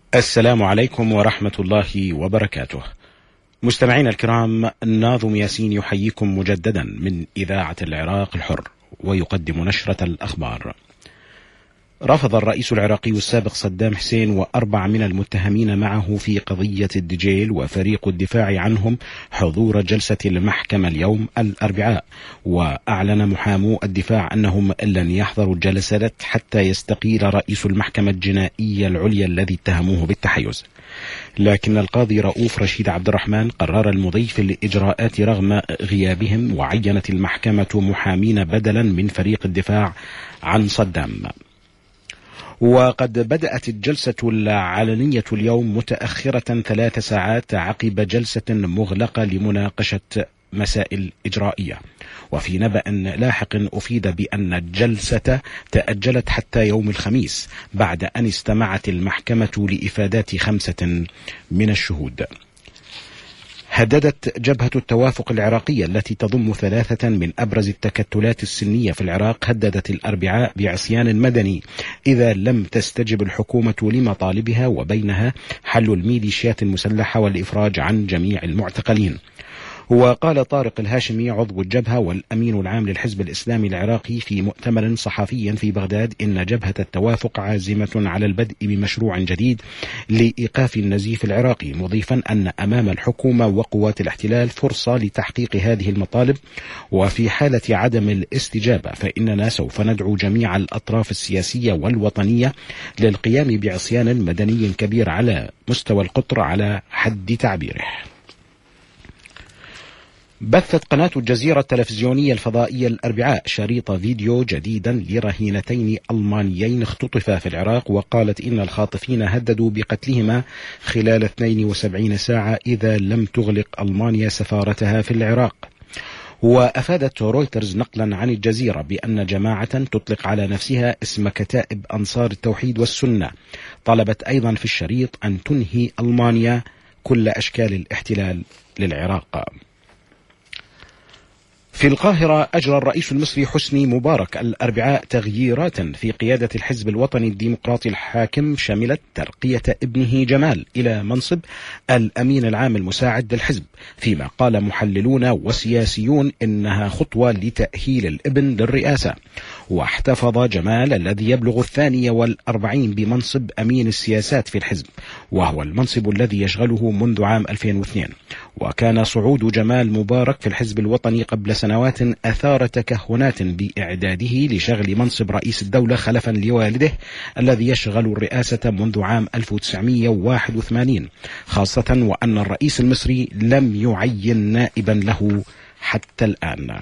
السلام عليكم ورحمة الله وبركاته. مستمعينا الكرام، الناظم ياسين يحييكم مجددا من إذاعة العراق الحر ويقدم نشرة الأخبار. رفض الرئيس العراقي السابق صدام حسين و4 من المتهمين معه في قضية الدجيل وفريق الدفاع عنهم حضور جلسة المحكمة اليوم الأربعاء، وأعلن محامو الدفاع أنهم لن يحضروا الجلسات حتى يستقيل رئيس المحكمة الجنائية العليا الذي اتهموه بالتحيز. لكن القاضي رؤوف رشيد عبد الرحمن قرر المضي في الإجراءات رغم غيابهم، وعينت المحكمة محامين بدلا من فريق الدفاع عن صدام. وقد بدأت الجلسة العلنية اليوم متأخرة 3 ساعات عقب جلسة مغلقة لمناقشة مسائل إجرائية. وفي نبأ لاحق أفيد بأن الجلسة تأجلت حتى يوم الخميس بعد أن استمعت المحكمة لإفادات 5 من الشهود. هددت جبهة التوافق العراقية التي تضم 3 من أبرز التكتلات السنية في العراق هددت الأربعاء بعصيان مدني إذا لم تستجب الحكومة لمطالبها، وبينها حل الميليشيات المسلحة والإفراج عن جميع المعتقلين. وقال طارق الهاشمي عضو الجبهة والأمين العام للحزب الإسلامي العراقي في مؤتمر صحفي في بغداد إن جبهة التوافق عازمة على البدء بمشروع جديد لإيقاف النزيف العراقي، مضيفا أن أمام الحكومة وقوات الاحتلال فرصة لتحقيق هذه المطالب، وفي حالة عدم الاستجابة فإننا سوف ندعو جميع الأطراف السياسية والوطنية للقيام بعصيان مدني كبير على مستوى القطر على حد تعبيره. بثت قناة الجزيرة التلفزيونية الفضائية الأربعاء شريط فيديو جديدا لرهينتين ألمانيين اختطفا في العراق، وقالت إن الخاطفين هددوا بقتلهما خلال 72 ساعة إذا لم تغلق ألمانيا سفارتها في العراق. وأفادت رويترز نقلا عن الجزيرة بأن جماعة تطلق على نفسها اسم كتائب أنصار التوحيد والسنة طلبت أيضا في الشريط أن تنهي ألمانيا كل أشكال الاحتلال للعراق. في القاهرة أجرى الرئيس المصري حسني مبارك الأربعاء تغييرات في قيادة الحزب الوطني الديمقراطي الحاكم شملت ترقية ابنه جمال إلى منصب الأمين العام المساعد للحزب، فيما قال محللون وسياسيون إنها خطوة لتأهيل الابن للرئاسة. واحتفظ جمال الذي يبلغ 42 بمنصب أمين السياسات في الحزب، وهو المنصب الذي يشغله منذ عام 2002. وكان صعود جمال مبارك في الحزب الوطني قبل سنوات أثار تكهنات بإعداده لشغل منصب رئيس الدولة خلفا لوالده الذي يشغل الرئاسة منذ عام 1981، خاصة وأن الرئيس المصري لم يعين نائبا له حتى الآن.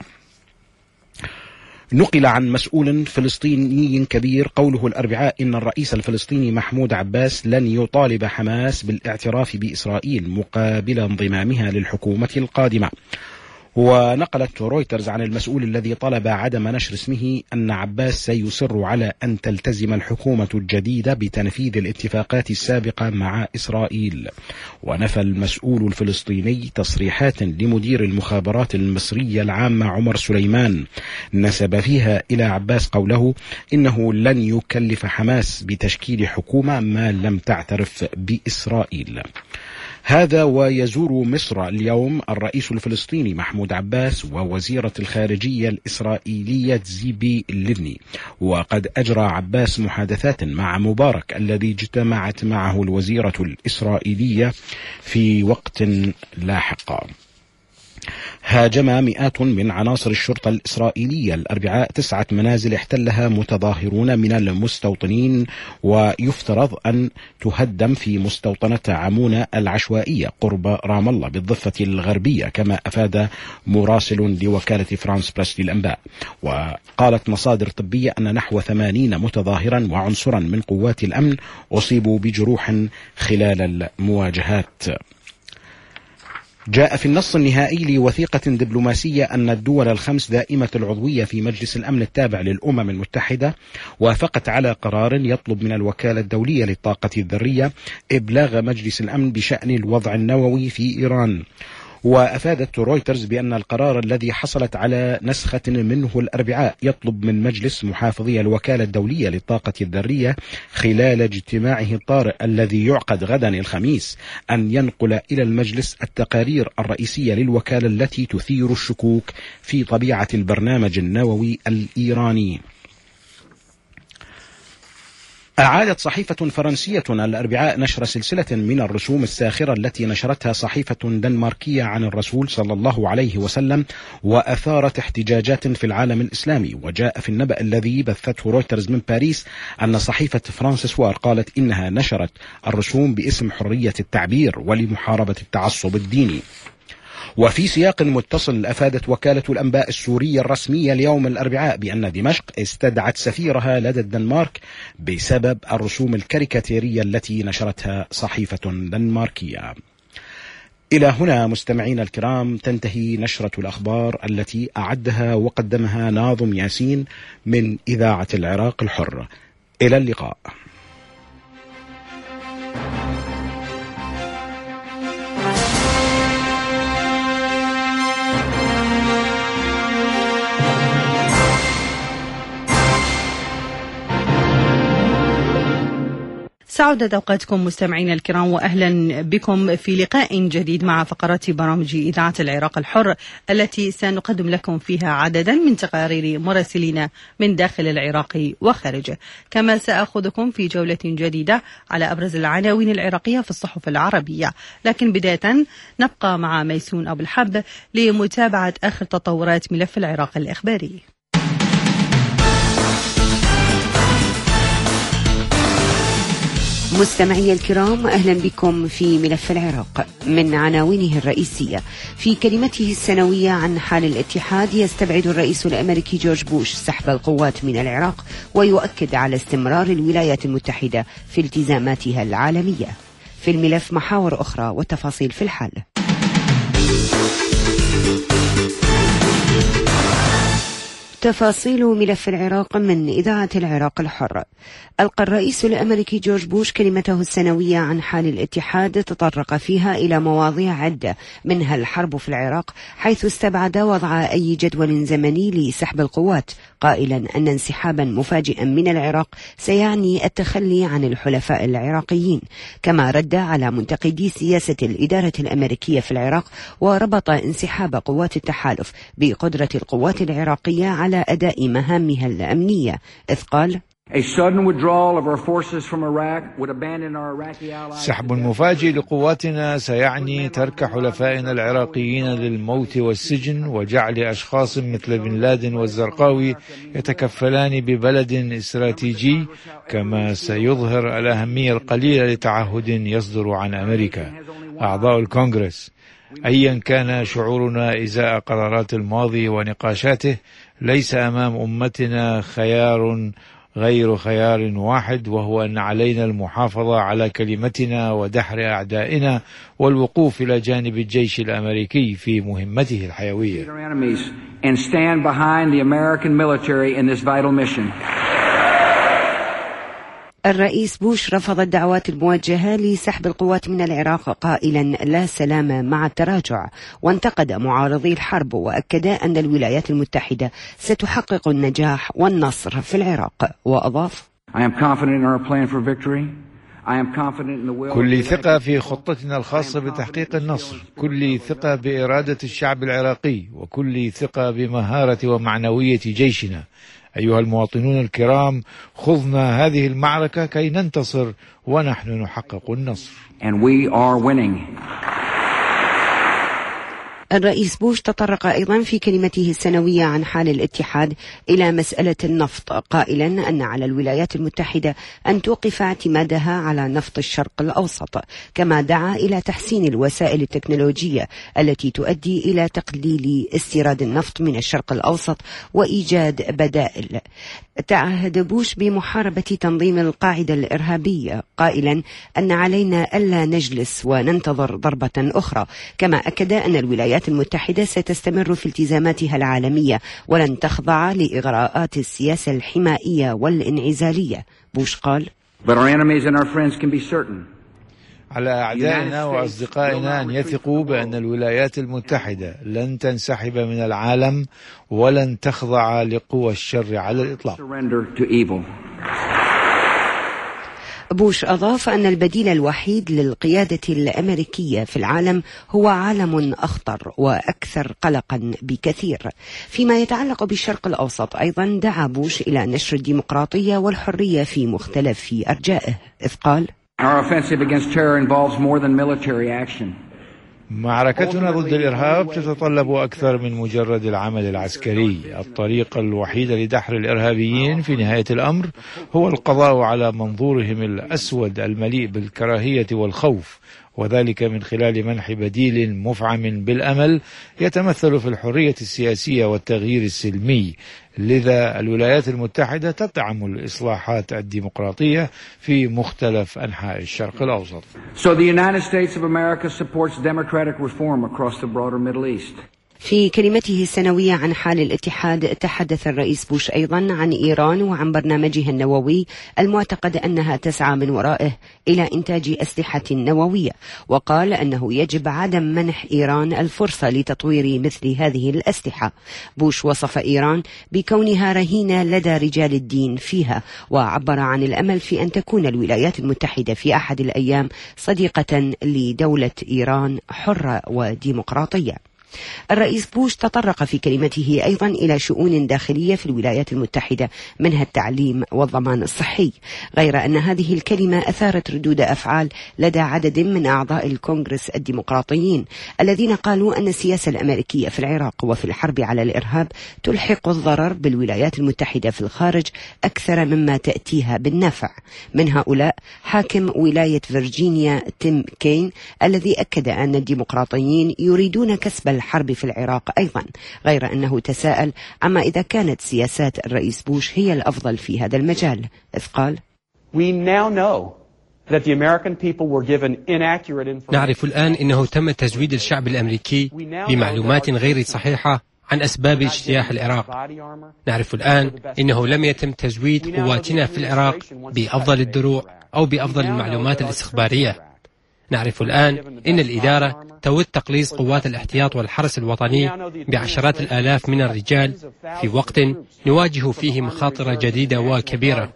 نقل عن مسؤول فلسطيني كبير قوله الأربعاء إن الرئيس الفلسطيني محمود عباس لن يطالب حماس بالاعتراف بإسرائيل مقابل انضمامها للحكومة القادمة. ونقلت رويترز عن المسؤول الذي طلب عدم نشر اسمه أن عباس سيصر على أن تلتزم الحكومة الجديدة بتنفيذ الاتفاقات السابقة مع إسرائيل. ونفى المسؤول الفلسطيني تصريحات لمدير المخابرات المصرية العامة عمر سليمان نسب فيها إلى عباس قوله إنه لن يكلف حماس بتشكيل حكومة ما لم تعترف بإسرائيل. هذا ويزور مصر اليوم الرئيس الفلسطيني محمود عباس ووزيرة الخارجية الإسرائيلية زيبي اللبني. وقد أجرى عباس محادثات مع مبارك الذي اجتمعت معه الوزيرة الإسرائيلية في وقت لاحق. هاجم مئات من عناصر الشرطة الإسرائيلية الأربعاء 9 منازل احتلها متظاهرون من المستوطنين، ويفترض أن تهدم في مستوطنة عمونة العشوائية قرب رام الله بالضفة الغربية، كما أفاد مراسل لوكالة فرانس بريس للأنباء. وقالت مصادر طبية أن نحو 80 متظاهرا وعنصرا من قوات الأمن أصيبوا بجروح خلال المواجهات. جاء في النص النهائي لوثيقة دبلوماسية أن الدول ال5 دائمة العضوية في مجلس الأمن التابع للأمم المتحدة وافقت على قرار يطلب من الوكالة الدولية للطاقة الذرية إبلاغ مجلس الأمن بشأن الوضع النووي في إيران. وأفادت رويترز بأن القرار الذي حصلت على نسخة منه الأربعاء يطلب من مجلس محافظي الوكالة الدولية للطاقة الذرية خلال اجتماعه الطارئ الذي يعقد غدا الخميس أن ينقل إلى المجلس التقارير الرئيسية للوكالة التي تثير الشكوك في طبيعة البرنامج النووي الإيراني. أعادت صحيفة فرنسية الأربعاء نشر سلسلة من الرسوم الساخرة التي نشرتها صحيفة دنماركية عن الرسول صلى الله عليه وسلم، وأثارت احتجاجات في العالم الإسلامي. وجاء في النبأ الذي بثته رويترز من باريس أن صحيفة فرانسيسوار قالت إنها نشرت الرسوم باسم حرية التعبير ولمحاربة التعصب الديني. وفي سياق متصل أفادت وكالة الأنباء السورية الرسمية اليوم الأربعاء بأن دمشق استدعت سفيرها لدى الدنمارك بسبب الرسوم الكاريكاتيرية التي نشرتها صحيفة دنماركية. إلى هنا مستمعين الكرام تنتهي نشرة الأخبار التي أعدها وقدمها ناظم ياسين من إذاعة العراق الحر. إلى اللقاء. سعودت أوقاتكم مستمعين الكرام، وأهلا بكم في لقاء جديد مع فقرات برامج إذاعة العراق الحر التي سنقدم لكم فيها عددا من تقارير مراسلين من داخل العراق وخارجه. كما سأخذكم في جولة جديدة على أبرز العناوين العراقية في الصحف العربية، لكن بداية نبقى مع ميسون أبو الحب لمتابعة آخر تطورات ملف العراق الإخباري. مستمعي الكرام، أهلا بكم في ملف العراق. من عناوينه الرئيسية: في كلمته السنوية عن حال الاتحاد يستبعد الرئيس الأمريكي جورج بوش سحب القوات من العراق ويؤكد على استمرار الولايات المتحدة في التزاماتها العالمية. في الملف محاور أخرى والتفاصيل في الحال. تفاصيل ملف العراق من إذاعة العراق الحر. ألقى الرئيس الأمريكي جورج بوش كلمته السنوية عن حال الاتحاد تطرق فيها إلى مواضيع عدة منها الحرب في العراق، حيث استبعد وضع أي جدول زمني لسحب القوات، قائلا أن انسحابا مفاجئا من العراق سيعني التخلي عن الحلفاء العراقيين. كما رد على منتقدي سياسة الإدارة الأمريكية في العراق، وربط انسحاب قوات التحالف بقدرة القوات العراقية على أداء مهامها الأمنية، إذ قال: سحب مفاجئ لقواتنا سيعني ترك حلفائنا العراقيين للموت والسجن وجعل أشخاص مثل بن لادن والزرقاوي يتكفلان ببلد استراتيجي، كما سيظهر الأهمية القليلة لتعهد يصدر عن أمريكا. أعضاء الكونغرس، أيا كان شعورنا إزاء قرارات الماضي ونقاشاته، ليس أمام أمتنا خيار غير خيار واحد، وهو أن علينا المحافظة على كلمتنا ودحر أعدائنا والوقوف إلى جانب الجيش الأمريكي في مهمته الحيوية. الرئيس بوش رفض الدعوات الموجهة لسحب القوات من العراق، قائلا: لا سلام مع التراجع. وانتقد معارضي الحرب، وأكد أن الولايات المتحدة ستحقق النجاح والنصر في العراق. وأضاف: كل ثقة في خطتنا الخاصة بتحقيق النصر، كل ثقة بإرادة الشعب العراقي، وكل ثقة بمهارة ومعنوية جيشنا. أيها المواطنون الكرام، خضنا هذه المعركة كي ننتصر، ونحن نحقق النصر. الرئيس بوش تطرق أيضا في كلمته السنوية عن حال الاتحاد إلى مسألة النفط، قائلا أن على الولايات المتحدة أن توقف اعتمادها على نفط الشرق الأوسط. كما دعا إلى تحسين الوسائل التكنولوجية التي تؤدي إلى تقليل استيراد النفط من الشرق الأوسط وإيجاد بدائل. تعهد بوش بمحاربة تنظيم القاعدة الإرهابية، قائلا أن علينا ألا نجلس وننتظر ضربة أخرى. كما أكد أن الولايات المتحدة ستستمر في التزاماتها العالمية ولن تخضع لإغراءات السياسة الحمائية والانعزالية. بوش قال: على أعدائنا وأصدقائنا أن يثقوا بأن الولايات المتحدة لن تنسحب من العالم ولن تخضع لقوى الشر على الإطلاق. بوش أضاف أن البديل الوحيد للقيادة الأمريكية في العالم هو عالم أخطر وأكثر قلقا بكثير. فيما يتعلق بالشرق الأوسط أيضا دعا بوش إلى نشر الديمقراطية والحرية في مختلف أرجائه، إذ قال: معركتنا ضد الإرهاب تتطلب أكثر من مجرد العمل العسكري. الطريقة الوحيدة لدحر الإرهابيين في نهاية الأمر هو القضاء على منظورهم الأسود المليء بالكراهية والخوف، وذلك من خلال منح بديل مفعم بالأمل يتمثل في الحرية السياسية والتغيير السلمي. لذا الولايات المتحدة تدعم الإصلاحات الديمقراطية في مختلف أنحاء الشرق الأوسط. So the United States of America supports democratic reform across the broader Middle East. في كلمته السنوية عن حال الاتحاد تحدث الرئيس بوش أيضا عن إيران وعن برنامجها النووي المعتقد أنها تسعى من ورائه إلى إنتاج أسلحة نووية، وقال أنه يجب عدم منح إيران الفرصة لتطوير مثل هذه الأسلحة. بوش وصف إيران بكونها رهينة لدى رجال الدين فيها، وعبر عن الأمل في أن تكون الولايات المتحدة في أحد الأيام صديقة لدولة إيران حرة وديمقراطية. الرئيس بوش تطرق في كلمته أيضا إلى شؤون داخلية في الولايات المتحدة منها التعليم والضمان الصحي، غير أن هذه الكلمة أثارت ردود أفعال لدى عدد من أعضاء الكونغرس الديمقراطيين الذين قالوا أن السياسة الأمريكية في العراق وفي الحرب على الإرهاب تلحق الضرر بالولايات المتحدة في الخارج أكثر مما تأتيها بالنفع. من هؤلاء حاكم ولاية فيرجينيا تيم كين الذي أكد أن الديمقراطيين يريدون كسب الحرب في العراق أيضا، غير أنه تساءل عما إذا كانت سياسات الرئيس بوش هي الأفضل في هذا المجال، إذ قال: نعرف الآن أنه تم تزويد الشعب الأمريكي بمعلومات غير صحيحة عن أسباب اجتياح العراق. نعرف الآن أنه لم يتم تزويد قواتنا في العراق بأفضل الدروع أو بأفضل المعلومات الاستخبارية. نعرف الآن أن الإدارة تود تقليص قوات الاحتياط والحرس الوطني بعشرات الآلاف من الرجال في وقت نواجه فيه مخاطر جديدة وكبيرة.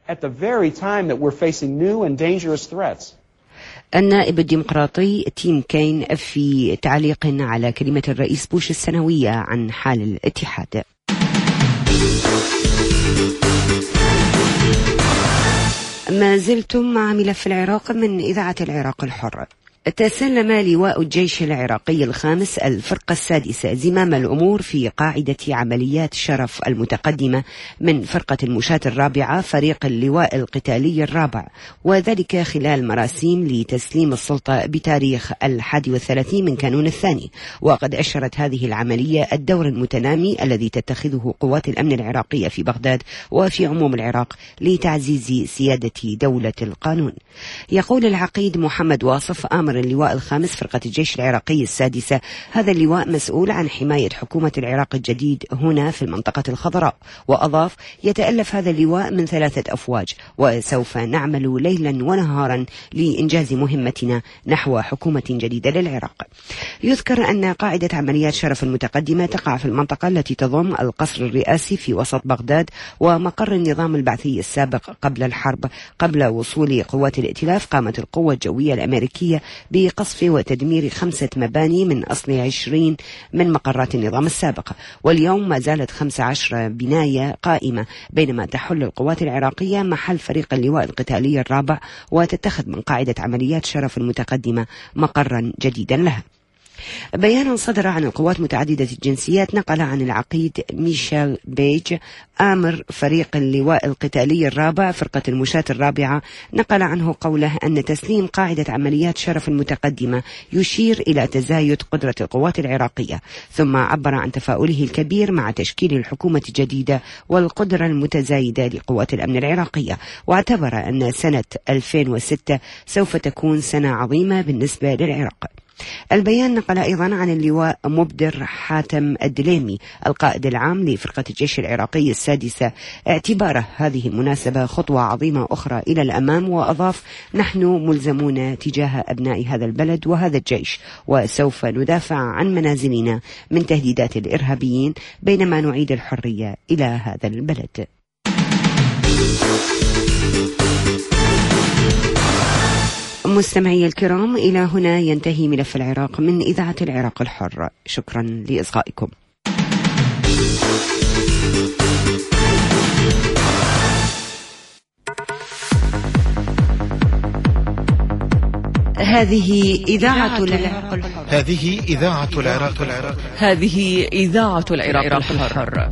النائب الديمقراطي تيم كين في تعليق على كلمة الرئيس بوش السنوية عن حال الاتحاد: ما زلتم مع ملف العراق من إذاعة العراق الحر. تسلم لواء الجيش العراقي الخامس الفرقة السادسة زمام الأمور في قاعدة عمليات شرف المتقدمة من فرقة المشاة الرابعة فريق اللواء القتالي الرابع، وذلك خلال مراسيم لتسليم السلطة بتاريخ 31 من كانون الثاني. وقد أشرت هذه العملية الدور المتنامي الذي تتخذه قوات الأمن العراقية في بغداد وفي عموم العراق لتعزيز سيادة دولة القانون. يقول العقيد محمد واصف آمر اللواء الخامس فرقة الجيش العراقي السادسة: هذا اللواء مسؤول عن حماية حكومة العراق الجديد هنا في المنطقة الخضراء. وأضاف: يتألف هذا اللواء من 3 أفواج، وسوف نعمل ليلا ونهارا لإنجاز مهمتنا نحو حكومة جديدة للعراق. يذكر أن قاعدة عمليات شرف المتقدمة تقع في المنطقة التي تضم القصر الرئاسي في وسط بغداد ومقر النظام البعثي السابق قبل الحرب. قبل وصول قوات الائتلاف قامت القوة الجوية الأمريكية بقصف وتدمير 5 مباني من أصل 20 من مقرات النظام السابق، واليوم ما زالت 15 بناية قائمة، بينما تحل القوات العراقية محل فريق اللواء القتالي الرابع وتتخذ من قاعدة عمليات شرف المتقدمة مقرا جديدا لها. بيان صدر عن القوات متعددة الجنسيات نقل عن العقيد ميشيل بيج آمر فريق اللواء القتالي الرابع فرقة المشاة الرابعة، نقل عنه قوله أن تسليم قاعدة عمليات شرف المتقدمة يشير إلى تزايد قدرة القوات العراقية، ثم عبر عن تفاؤله الكبير مع تشكيل الحكومة الجديدة والقدرة المتزايدة لقوات الأمن العراقية، واعتبر أن سنة 2006 سوف تكون سنة عظيمة بالنسبة للعراق. البيان نقل أيضا عن اللواء مبدر حاتم الدليمي القائد العام لفرقة الجيش العراقي السادسة اعتباره هذه المناسبة خطوة عظيمة أخرى إلى الأمام، وأضاف: نحن ملزمون تجاه أبناء هذا البلد وهذا الجيش، وسوف ندافع عن منازلنا من تهديدات الإرهابيين بينما نعيد الحرية إلى هذا البلد. مستمعي الكرام، إلى هنا ينتهي ملف العراق من إذاعة العراق الحر. شكرا لإصغائكم. هذه إذاعة العراق الحر. هذه إذاعة العراق الحر. هذه إذاعة العراق الحر.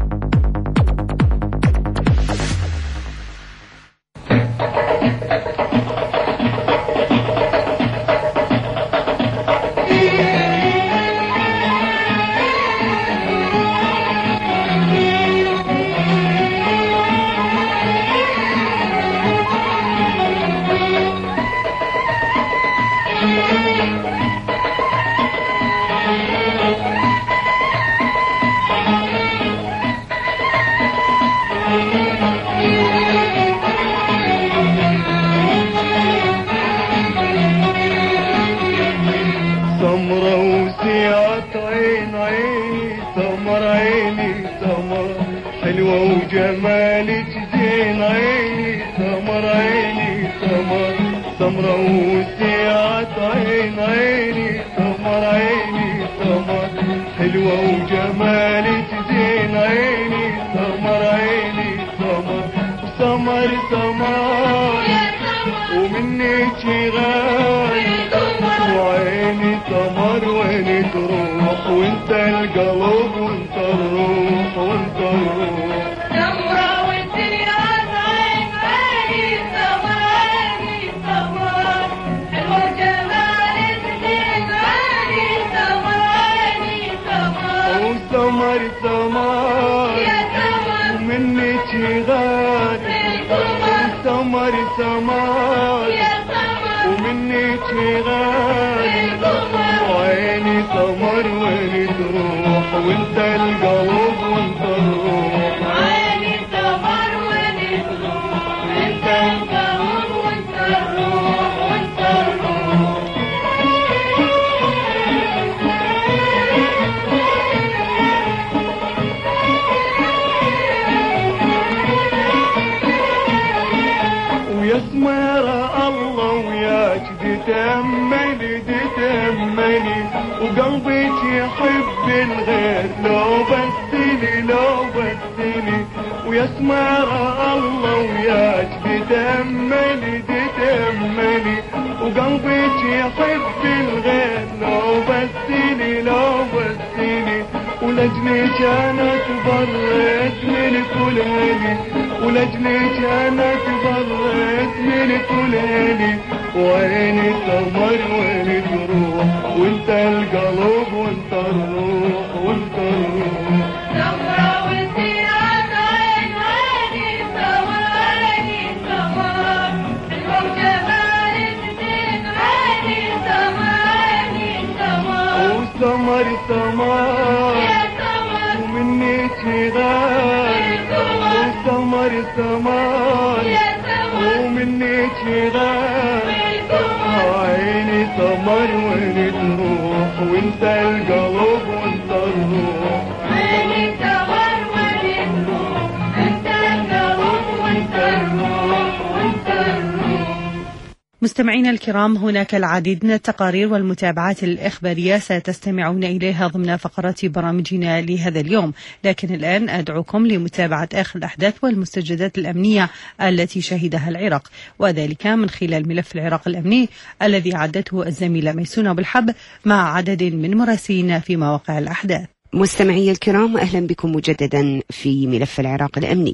مستمعينا الكرام، هناك العديد من التقارير والمتابعات الإخبارية ستستمعون إليها ضمن فقرات برامجنا لهذا اليوم، لكن الآن أدعوكم لمتابعة آخر الأحداث والمستجدات الأمنية التي شهدها العراق، وذلك من خلال ملف العراق الأمني الذي عدته الزميلة ميسونة بالحب مع عدد من مراسلين في مواقع الأحداث. مستمعي الكرام، أهلا بكم مجددا في ملف العراق الأمني.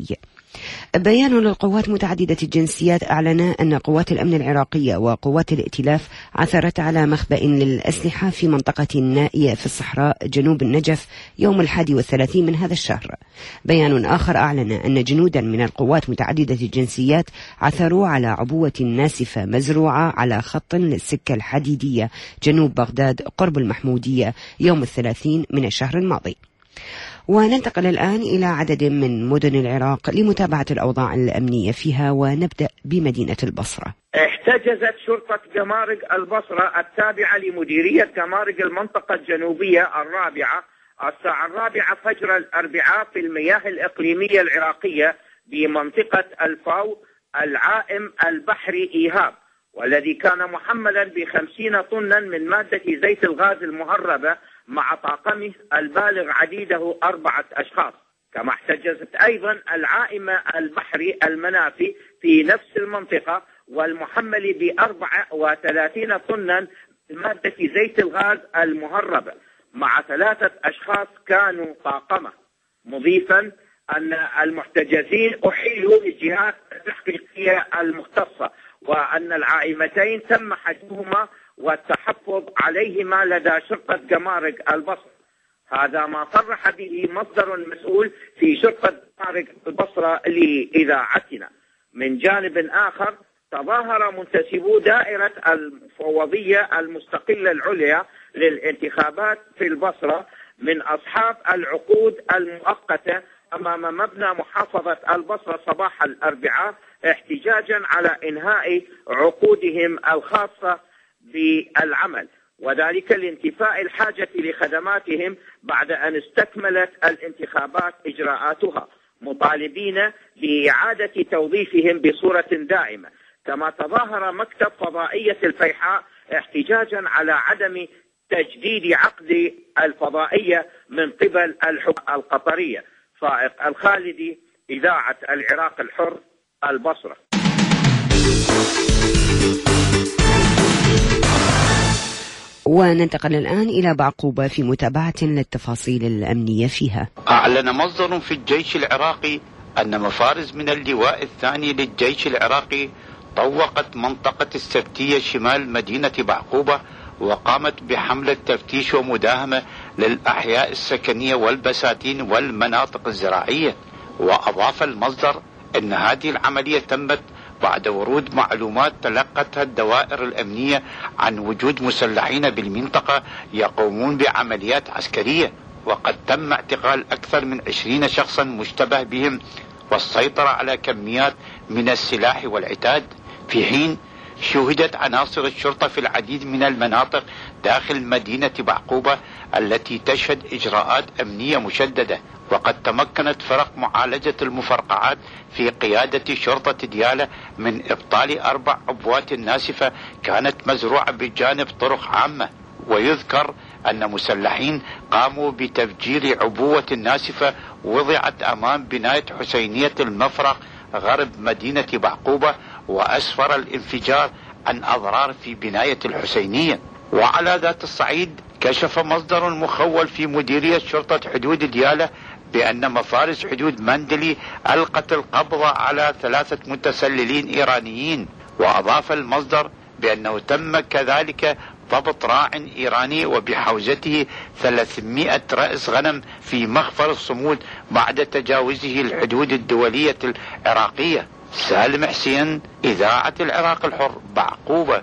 بيان للقوات متعددة الجنسيات أعلن أن قوات الأمن العراقية وقوات الائتلاف عثرت على مخبأ للأسلحة في منطقة نائية في الصحراء جنوب النجف يوم 31 من هذا الشهر. بيان آخر أعلن أن جنودا من القوات متعددة الجنسيات عثروا على عبوة ناسفة مزروعة على خط للسكة الحديدية جنوب بغداد قرب المحمودية يوم 30 من الشهر الماضي. وننتقل الآن إلى عدد من مدن العراق لمتابعة الأوضاع الأمنية فيها، ونبدأ بمدينة البصرة. احتجزت شرطة جمارك البصرة التابعة لمديرية جمارك المنطقة الجنوبية الرابعة الساعة 4 فجر الأربعاء في المياه الإقليمية العراقية بمنطقة الفاو العائم البحري إيهاب، والذي كان محملا ب50 طنا من مادة زيت الغاز المهربة مع طاقمه البالغ عديده 4 أشخاص. كما احتجزت أيضا العائم البحري المنافي في نفس المنطقة والمحمل ب34 طنا من مادة زيت الغاز المهربة مع 3 أشخاص كانوا طاقمه، مضيفا أن المحتجزين أحيلوا للجهات التحقيقية المختصة، وأن العائمتين تم حجزهما والتحفظ عليهما لدى شرطة جمارك البصرة. هذا ما صرح به مصدر مسؤول في شرطة جمارك البصرة لإذاعتنا. من جانب آخر، تظاهر منتسبو دائرة المفوضية المستقلة العليا للانتخابات في البصرة من أصحاب العقود المؤقتة أمام مبنى محافظة البصرة صباح الأربعاء احتجاجا على إنهاء عقودهم الخاصة بالعمل، وذلك لانتفاء الحاجة لخدماتهم بعد أن استكملت الانتخابات إجراءاتها، مطالبين بإعادة توظيفهم بصورة دائمة. كما تظاهر مكتب فضائية الفيحاء احتجاجا على عدم تجديد عقد الفضائية من قبل الحكومة القطرية. فائق الخالدي، إذاعة العراق الحر، البصرة. وننتقل الآن إلى بعقوبة في متابعة للتفاصيل الأمنية فيها. أعلن مصدر في الجيش العراقي أن مفارز من اللواء الثاني للجيش العراقي طوقت منطقة السبتية شمال مدينة بعقوبة، وقامت بحملة تفتيش ومداهمة للأحياء السكنية والبساتين والمناطق الزراعية. وأضاف المصدر أن هذه العملية تمت بعد ورود معلومات تلقتها الدوائر الأمنية عن وجود مسلحين بالمنطقة يقومون بعمليات عسكرية، وقد تم اعتقال أكثر من 20 شخصا مشتبه بهم والسيطرة على كميات من السلاح والعتاد، في حين شوهدت عناصر الشرطة في العديد من المناطق داخل مدينة بعقوبة التي تشهد إجراءات أمنية مشددة. وقد تمكنت فرق معالجة المفرقعات في قيادة شرطة ديالى من إبطال 4 عبوات ناسفة كانت مزروعة بجانب طرق عامة. ويذكر أن مسلحين قاموا بتفجير عبوة ناسفة وضعت أمام بناية حسينية المفرق غرب مدينة بعقوبة، وأسفر الانفجار عن أضرار في بناية الحسينية. وعلى ذات الصعيد، كشف مصدر مخول في مديرية شرطة حدود ديالى بأن مفارس حدود مندلي ألقت القبض على 3 متسللين إيرانيين. وأضاف المصدر بأنه تم كذلك ضبط راع إيراني وبحوزته 300 رأس غنم في مخفر الصمود بعد تجاوزه الحدود الدولية العراقية. سالم حسين، إذاعة العراق الحر، بعقوبة.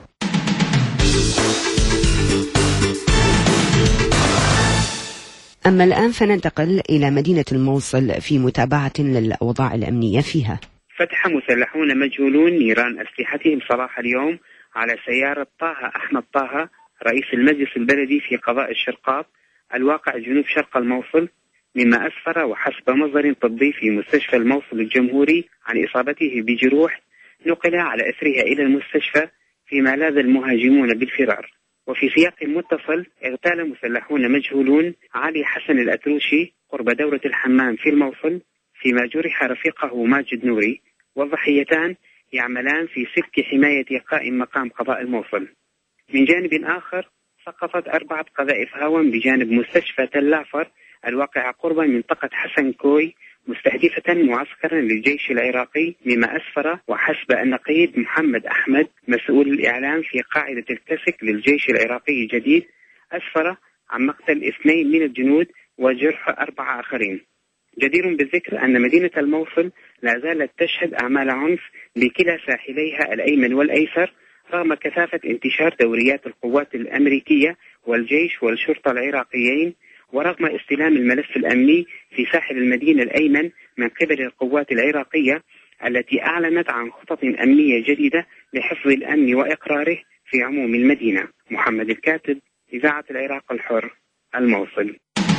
أما الآن فننتقل إلى مدينة الموصل في متابعة للأوضاع الأمنية فيها. فتح مسلحون مجهولون نيران أسلحتهم صباح اليوم على سيارة طه أحمد طه رئيس المجلس البلدي في قضاء الشرقاط الواقع جنوب شرق الموصل، مما أسفر وحسب مصدر طبي في مستشفى الموصل الجمهوري عن إصابته بجروح نقل على أثرها إلى المستشفى، فيما لاذ المهاجمون بالفرار. وفي سياق متصل، اغتال مسلحون مجهولون علي حسن الأتروشي قرب دورة الحمام في الموصل، فيما جرح رفيقه ماجد نوري، والضحيتان يعملان في سلك حماية قائم مقام قضاء الموصل. من جانب آخر، سقطت 4 قذائف هاون بجانب مستشفى تلافر الواقع قرب منطقة حسن كوي مستهدفة معسكرا للجيش العراقي، مما أسفر وحسب النقيب محمد أحمد مسؤول الإعلام في قاعدة الكسك للجيش العراقي الجديد، أسفر عن مقتل 2 من الجنود وجرح 4 آخرين. جدير بالذكر أن مدينة الموصل لا زالت تشهد أعمال عنف بكلا ساحليها الأيمن والأيسر، رغم كثافة انتشار دوريات القوات الأمريكية والجيش والشرطة العراقيين، ورغم استلام الملف الأمني في ساحل المدينة الأيمن من قبل القوات العراقية التي أعلنت عن خطط أمنية جديدة لحفظ الأمن وإقراره في عموم المدينة. محمد الكاتب، إذاعة العراق الحر، الموصل.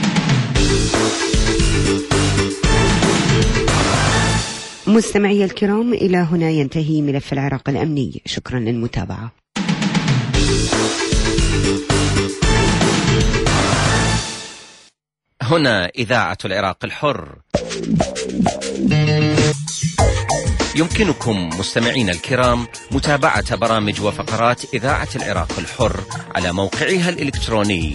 مستمعي الكرام، إلى هنا ينتهي ملف العراق الأمني. شكرا للمتابعة. هنا إذاعة العراق الحر. يمكنكم مستمعين الكرام متابعة برامج وفقرات إذاعة العراق الحر على موقعها الإلكتروني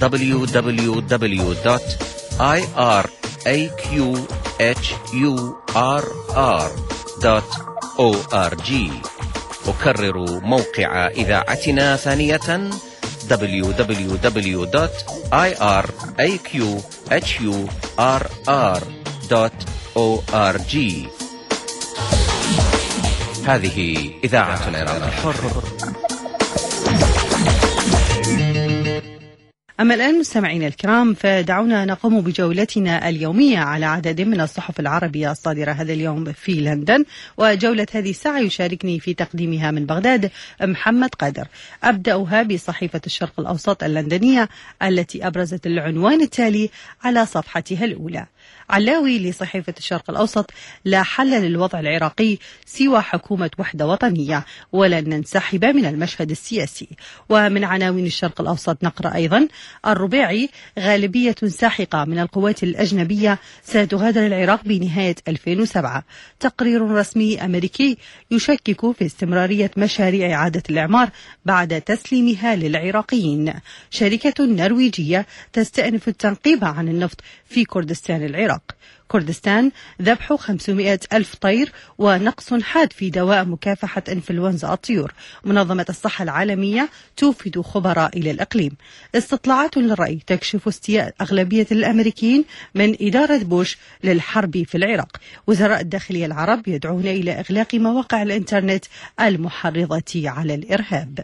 www.iraqhurr.org. أكرر موقع إذاعتنا ثانية www.iraqhurr.org. هذه إذاعة العراق الحر. أما الآن مستمعينا الكرام، فدعونا نقوم بجولتنا اليومية على عدد من الصحف العربية الصادرة هذا اليوم في لندن، وجولة هذه الساعة يشاركني في تقديمها من بغداد محمد قادر. أبدأها بصحيفة الشرق الأوسط اللندنية التي أبرزت العنوان التالي على صفحتها الأولى: علاوي لصحيفة الشرق الأوسط: لا حل للوضع العراقي سوى حكومة وحدة وطنية، ولن ننسحب من المشهد السياسي. ومن عناوين الشرق الأوسط نقرأ أيضا: الربيعي: غالبية ساحقة من القوات الأجنبية ستغادر العراق بنهاية 2007. تقرير رسمي أمريكي يشكك في استمرارية مشاريع إعادة الإعمار بعد تسليمها للعراقيين. شركة نرويجية تستأنف التنقيب عن النفط في كردستان العراق. كردستان: ذبح 500 ألف طير ونقص حاد في دواء مكافحة إنفلونزا الطيور. منظمة الصحة العالمية توفد خبراء إلى الإقليم. استطلاعات للرأي تكشف استياء أغلبية الأمريكيين من إدارة بوش للحرب في العراق. وزراء الداخلية العرب يدعون إلى إغلاق مواقع الإنترنت المحرضة على الإرهاب.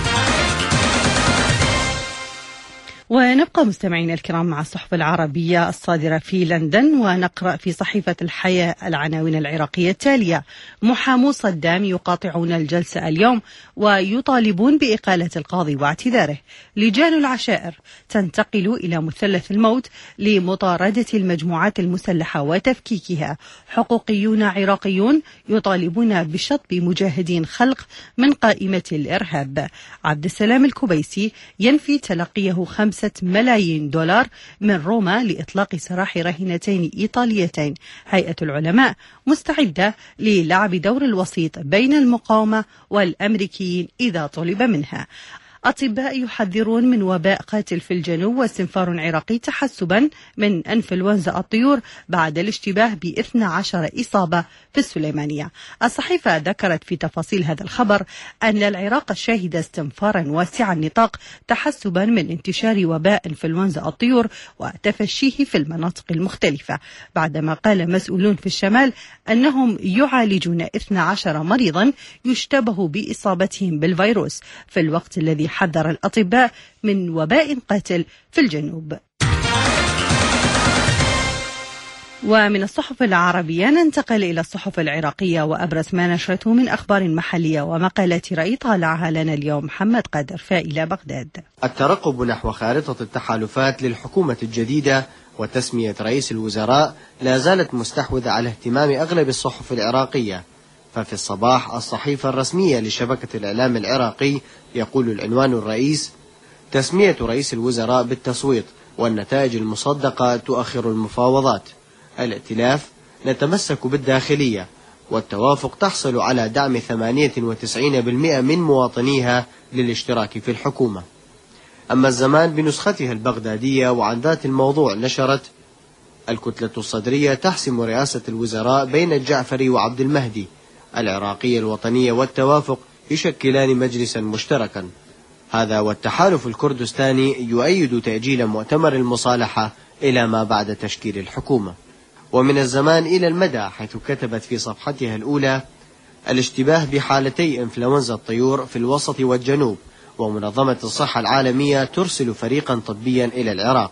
ونبقى مستمعين الكرام مع الصحف العربية الصادرة في لندن، ونقرأ في صحيفة الحياة العناوين العراقية التالية: محامو صدام يقاطعون الجلسة اليوم ويطالبون بإقالة القاضي واعتذاره. لجان العشائر تنتقل إلى مثلث الموت لمطاردة المجموعات المسلحة وتفكيكها. حقوقيون عراقيون يطالبون بشطب مجاهدين خلق من قائمة الإرهاب. عبد السلام الكبيسي ينفي تلقيه 5 ملايين دولار من روما لإطلاق سراح رهينتين إيطاليتين. هيئة العلماء مستعدة للعب دور الوسيط بين المقاومة والأمريكيين إذا طلب منها. أطباء يحذرون من وباء قاتل في الجنوب واستنفار عراقي تحسبا من إنفلونزا الطيور بعد الاشتباه ب12 إصابة في السليمانية. الصحيفة ذكرت في تفاصيل هذا الخبر أن العراق شهد استنفارا واسع النطاق تحسبا من انتشار وباء إنفلونزا الطيور وتفشيه في المناطق المختلفة، بعدما قال مسؤولون في الشمال أنهم يعالجون 12 مريضا يشتبه بإصابتهم بالفيروس، في الوقت الذي حذر الأطباء من وباء قاتل في الجنوب. ومن الصحف العربية ننتقل إلى الصحف العراقية، وأبرز ما نشرته من أخبار محلية ومقالات رأي طالعها لنا اليوم محمد قادر. فإلى بغداد: الترقب نحو خارطة التحالفات للحكومة الجديدة وتسمية رئيس الوزراء لا زالت مستحوذة على اهتمام أغلب الصحف العراقية. ففي الصباح الصحيفة الرسمية لشبكة الإعلام العراقي يقول العنوان الرئيس: تسمية رئيس الوزراء بالتصويت والنتائج المصدقة تؤخر المفاوضات. الائتلاف: نتمسك بالداخلية، والتوافق تحصل على دعم 98% من مواطنيها للاشتراك في الحكومة. أما الزمان بنسختها البغدادية وعن ذات الموضوع نشرت: الكتلة الصدرية تحسم رئاسة الوزراء بين الجعفري وعبد المهدي. العراقية الوطنية والتوافق يشكلان مجلسا مشتركا. هذا والتحالف الكردستاني يؤيد تأجيل مؤتمر المصالحة إلى ما بعد تشكيل الحكومة. ومن الزمان إلى المدى، حيث كتبت في صفحتها الأولى: الاشتباه بحالتي إنفلونزا الطيور في الوسط والجنوب، ومنظمة الصحة العالمية ترسل فريقا طبيا إلى العراق.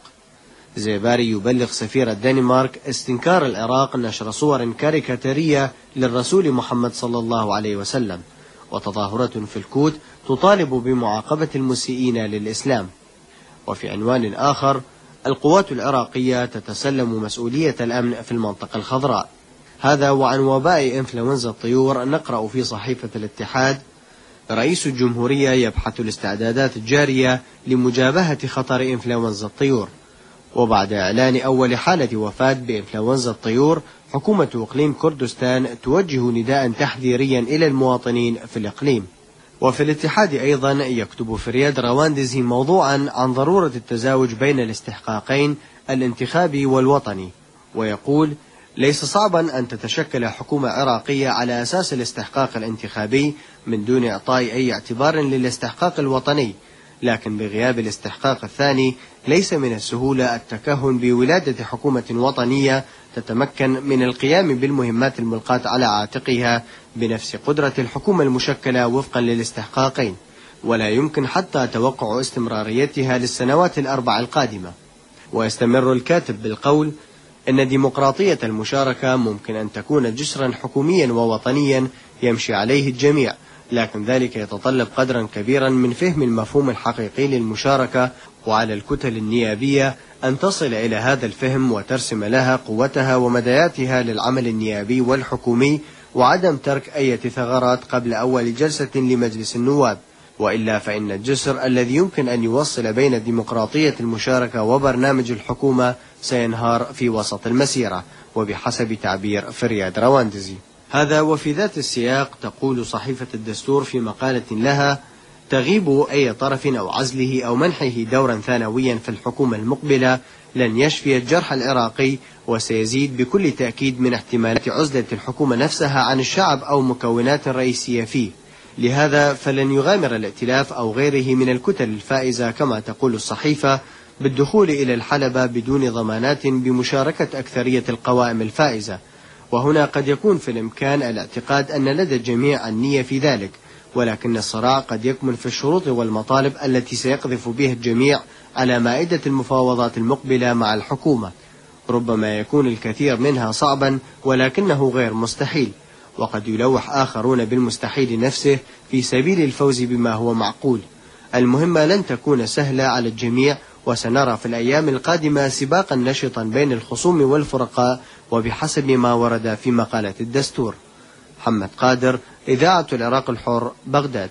زيباري يبلغ سفير الدنمارك استنكار العراق نشر صور كاريكاتيرية للرسول محمد صلى الله عليه وسلم. وتظاهرة في الكوت تطالب بمعاقبة المسيئين للإسلام. وفي عنوان آخر: القوات العراقية تتسلم مسؤولية الأمن في المنطقة الخضراء. هذا وعن وباء إنفلونزا الطيور نقرأ في صحيفة الاتحاد: رئيس الجمهورية يبحث الاستعدادات الجارية لمجابهة خطر إنفلونزا الطيور. وبعد إعلان أول حالة وفاة بإنفلونزا الطيور، حكومة إقليم كردستان توجه نداء تحذيريا إلى المواطنين في الإقليم. وفي الاتحاد أيضا يكتب فرياد رواندزي موضوعا عن ضرورة التزاوج بين الاستحقاقين الانتخابي والوطني، ويقول: ليس صعبا أن تتشكل حكومة عراقية على أساس الاستحقاق الانتخابي من دون إعطاء أي اعتبار للاستحقاق الوطني، لكن بغياب الاستحقاق الثاني ليس من السهولة التكهن بولادة حكومة وطنية تتمكن من القيام بالمهمات الملقاة على عاتقها بنفس قدرة الحكومة المشكلة وفقا للاستحقاقين، ولا يمكن حتى توقع استمراريتها للسنوات الأربع القادمة. ويستمر الكاتب بالقول: إن ديمقراطية المشاركة ممكن أن تكون جسرا حكوميا ووطنيا يمشي عليه الجميع، لكن ذلك يتطلب قدرا كبيرا من فهم المفهوم الحقيقي للمشاركة، وعلى الكتل النيابية أن تصل إلى هذا الفهم وترسم لها قوتها ومداياتها للعمل النيابي والحكومي، وعدم ترك أي ثغرات قبل أول جلسة لمجلس النواب، وإلا فإن الجسر الذي يمكن أن يوصل بين ديمقراطية المشاركة وبرنامج الحكومة سينهار في وسط المسيرة، وبحسب تعبير فرياد رواندزي. هذا وفي ذات السياق تقول صحيفة الدستور في مقالة لها: تغيب أي طرف أو عزله أو منحه دورا ثانويا في الحكومة المقبلة لن يشفي الجرح العراقي، وسيزيد بكل تأكيد من احتمالات عزلة الحكومة نفسها عن الشعب أو مكونات رئيسية فيه. لهذا فلن يغامر الائتلاف أو غيره من الكتل الفائزة كما تقول الصحيفة بالدخول إلى الحلبة بدون ضمانات بمشاركة أكثرية القوائم الفائزة. وهنا قد يكون في الإمكان الاعتقاد أن لدى الجميع النية في ذلك، ولكن الصراع قد يكمن في الشروط والمطالب التي سيقذف بها الجميع على مائدة المفاوضات المقبلة مع الحكومة. ربما يكون الكثير منها صعبا ولكنه غير مستحيل، وقد يلوح آخرون بالمستحيل نفسه في سبيل الفوز بما هو معقول. المهمة لن تكون سهلة على الجميع، وسنرى في الأيام القادمة سباقا نشطا بين الخصوم والفرقاء وبحسب ما ورد في مقالة الدستور. محمد قادر، إذاعة العراق الحر، بغداد.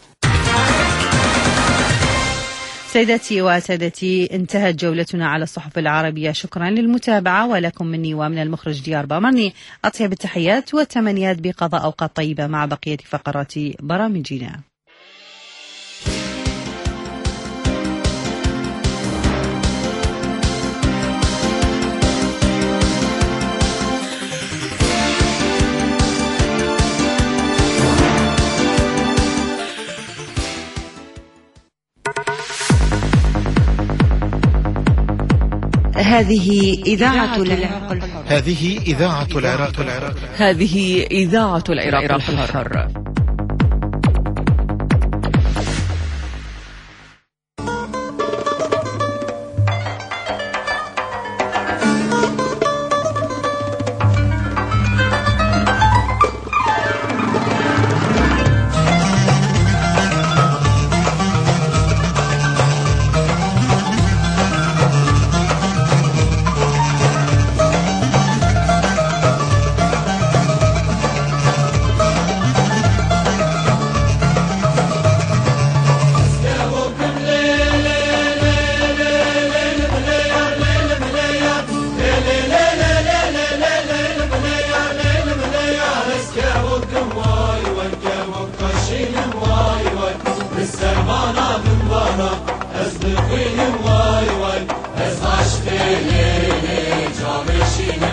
سيداتي وسادتي، انتهت جولتنا على الصحف العربية. شكرا للمتابعة، ولكم مني ومن المخرج ديار بامرني أطيب التحيات والتمنيات بقضاء أوقات طيبة مع بقية فقرات برامجنا. هذه إذاعة العراق الحر. هذه إذاعة العراق الحر. هذه إذاعة العراق الحر. أصدقيني واي واي أصدقيني جامشين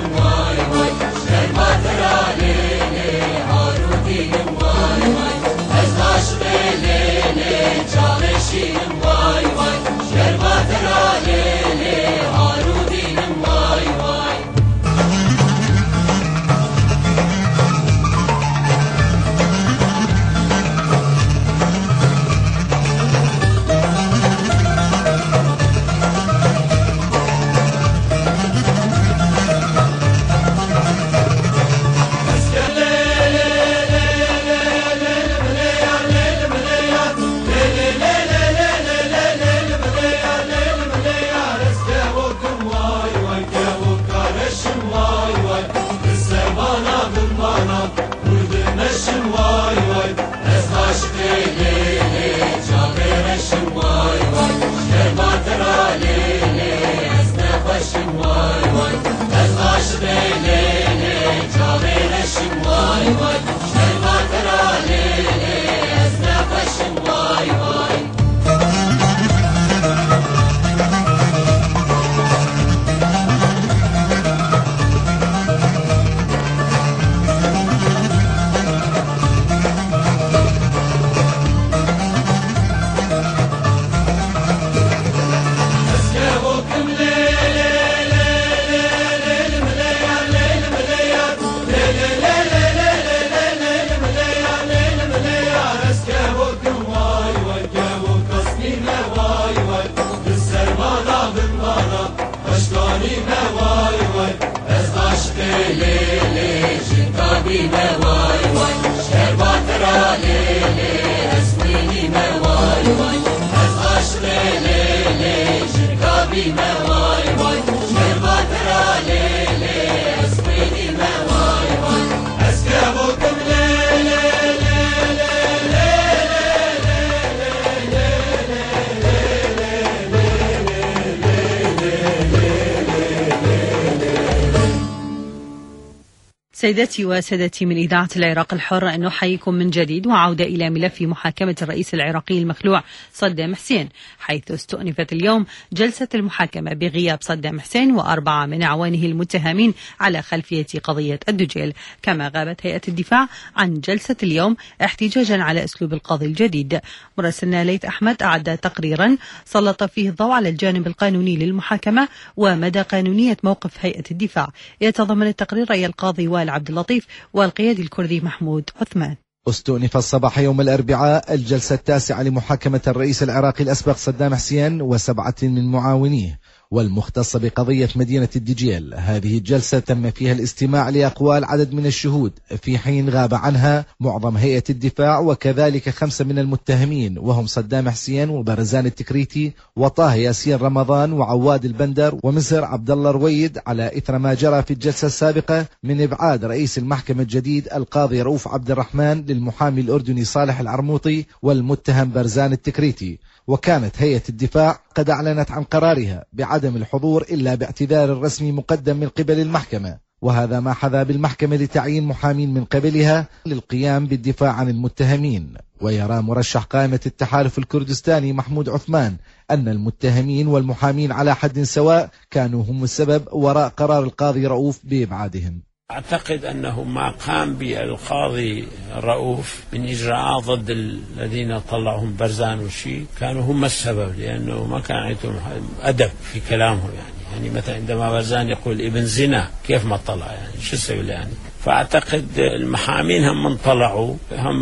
سيداتي وسادتي من إذاعة العراق الحر، أن نحييكم من جديد وعودة إلى ملف محاكمة الرئيس العراقي المخلوع صدام حسين، حيث استؤنفت اليوم جلسة المحاكمة بغياب صدام حسين وأربعة من أعوانه المتهمين على خلفية قضية الدجيل. كما غابت هيئة الدفاع عن جلسة اليوم احتجاجا على أسلوب القاضي الجديد. مراسلنا ليث أحمد أعد تقريرا سلط فيه الضوء على الجانب القانوني للمحاكمة ومدى قانونية موقف هيئة الدفاع. يتضمن التقرير رأي القاضي وائل عبد اللطيف والقيادي الكردي محمود عثمان. استؤنف الصباح يوم الأربعاء الجلسة التاسعة لمحاكمة الرئيس العراقي الأسبق صدام حسين وسبعة من معاونيه والمختصة بقضية مدينة الدجيل. هذه الجلسة تم فيها الاستماع لأقوال عدد من الشهود في حين غاب عنها معظم هيئة الدفاع، وكذلك 5 من المتهمين وهم صدام حسين وبرزان التكريتي وطه ياسين رمضان وعواد البندر ومصر عبد الله رويد، على إثر ما جرى في الجلسة السابقة من إبعاد رئيس المحكمة الجديد القاضي رؤوف عبد الرحمن للمحامي الأردني صالح العرموطي والمتهم برزان التكريتي. وكانت هيئة الدفاع قد أعلنت عن قرارها بعدم الحضور إلا باعتذار رسمي مقدم من قبل المحكمة، وهذا ما حذا بالمحكمة لتعيين محامين من قبلها للقيام بالدفاع عن المتهمين. ويرى مرشح قائمة التحالف الكردستاني محمود عثمان أن المتهمين والمحامين على حد سواء كانوا هم السبب وراء قرار القاضي رؤوف بإبعادهم. أعتقد أنه ما قام بالقاضي رؤوف من إجراءات ضد الذين طلعهم برزان وشي كانوا هم السبب، لأنه ما كان عندهم أدب في كلامهم. يعني مثلا عندما برزان يقول ابن زنا كيف ما طلع، يعني شو يسوي يعني. فأعتقد المحامين هم من طلعوا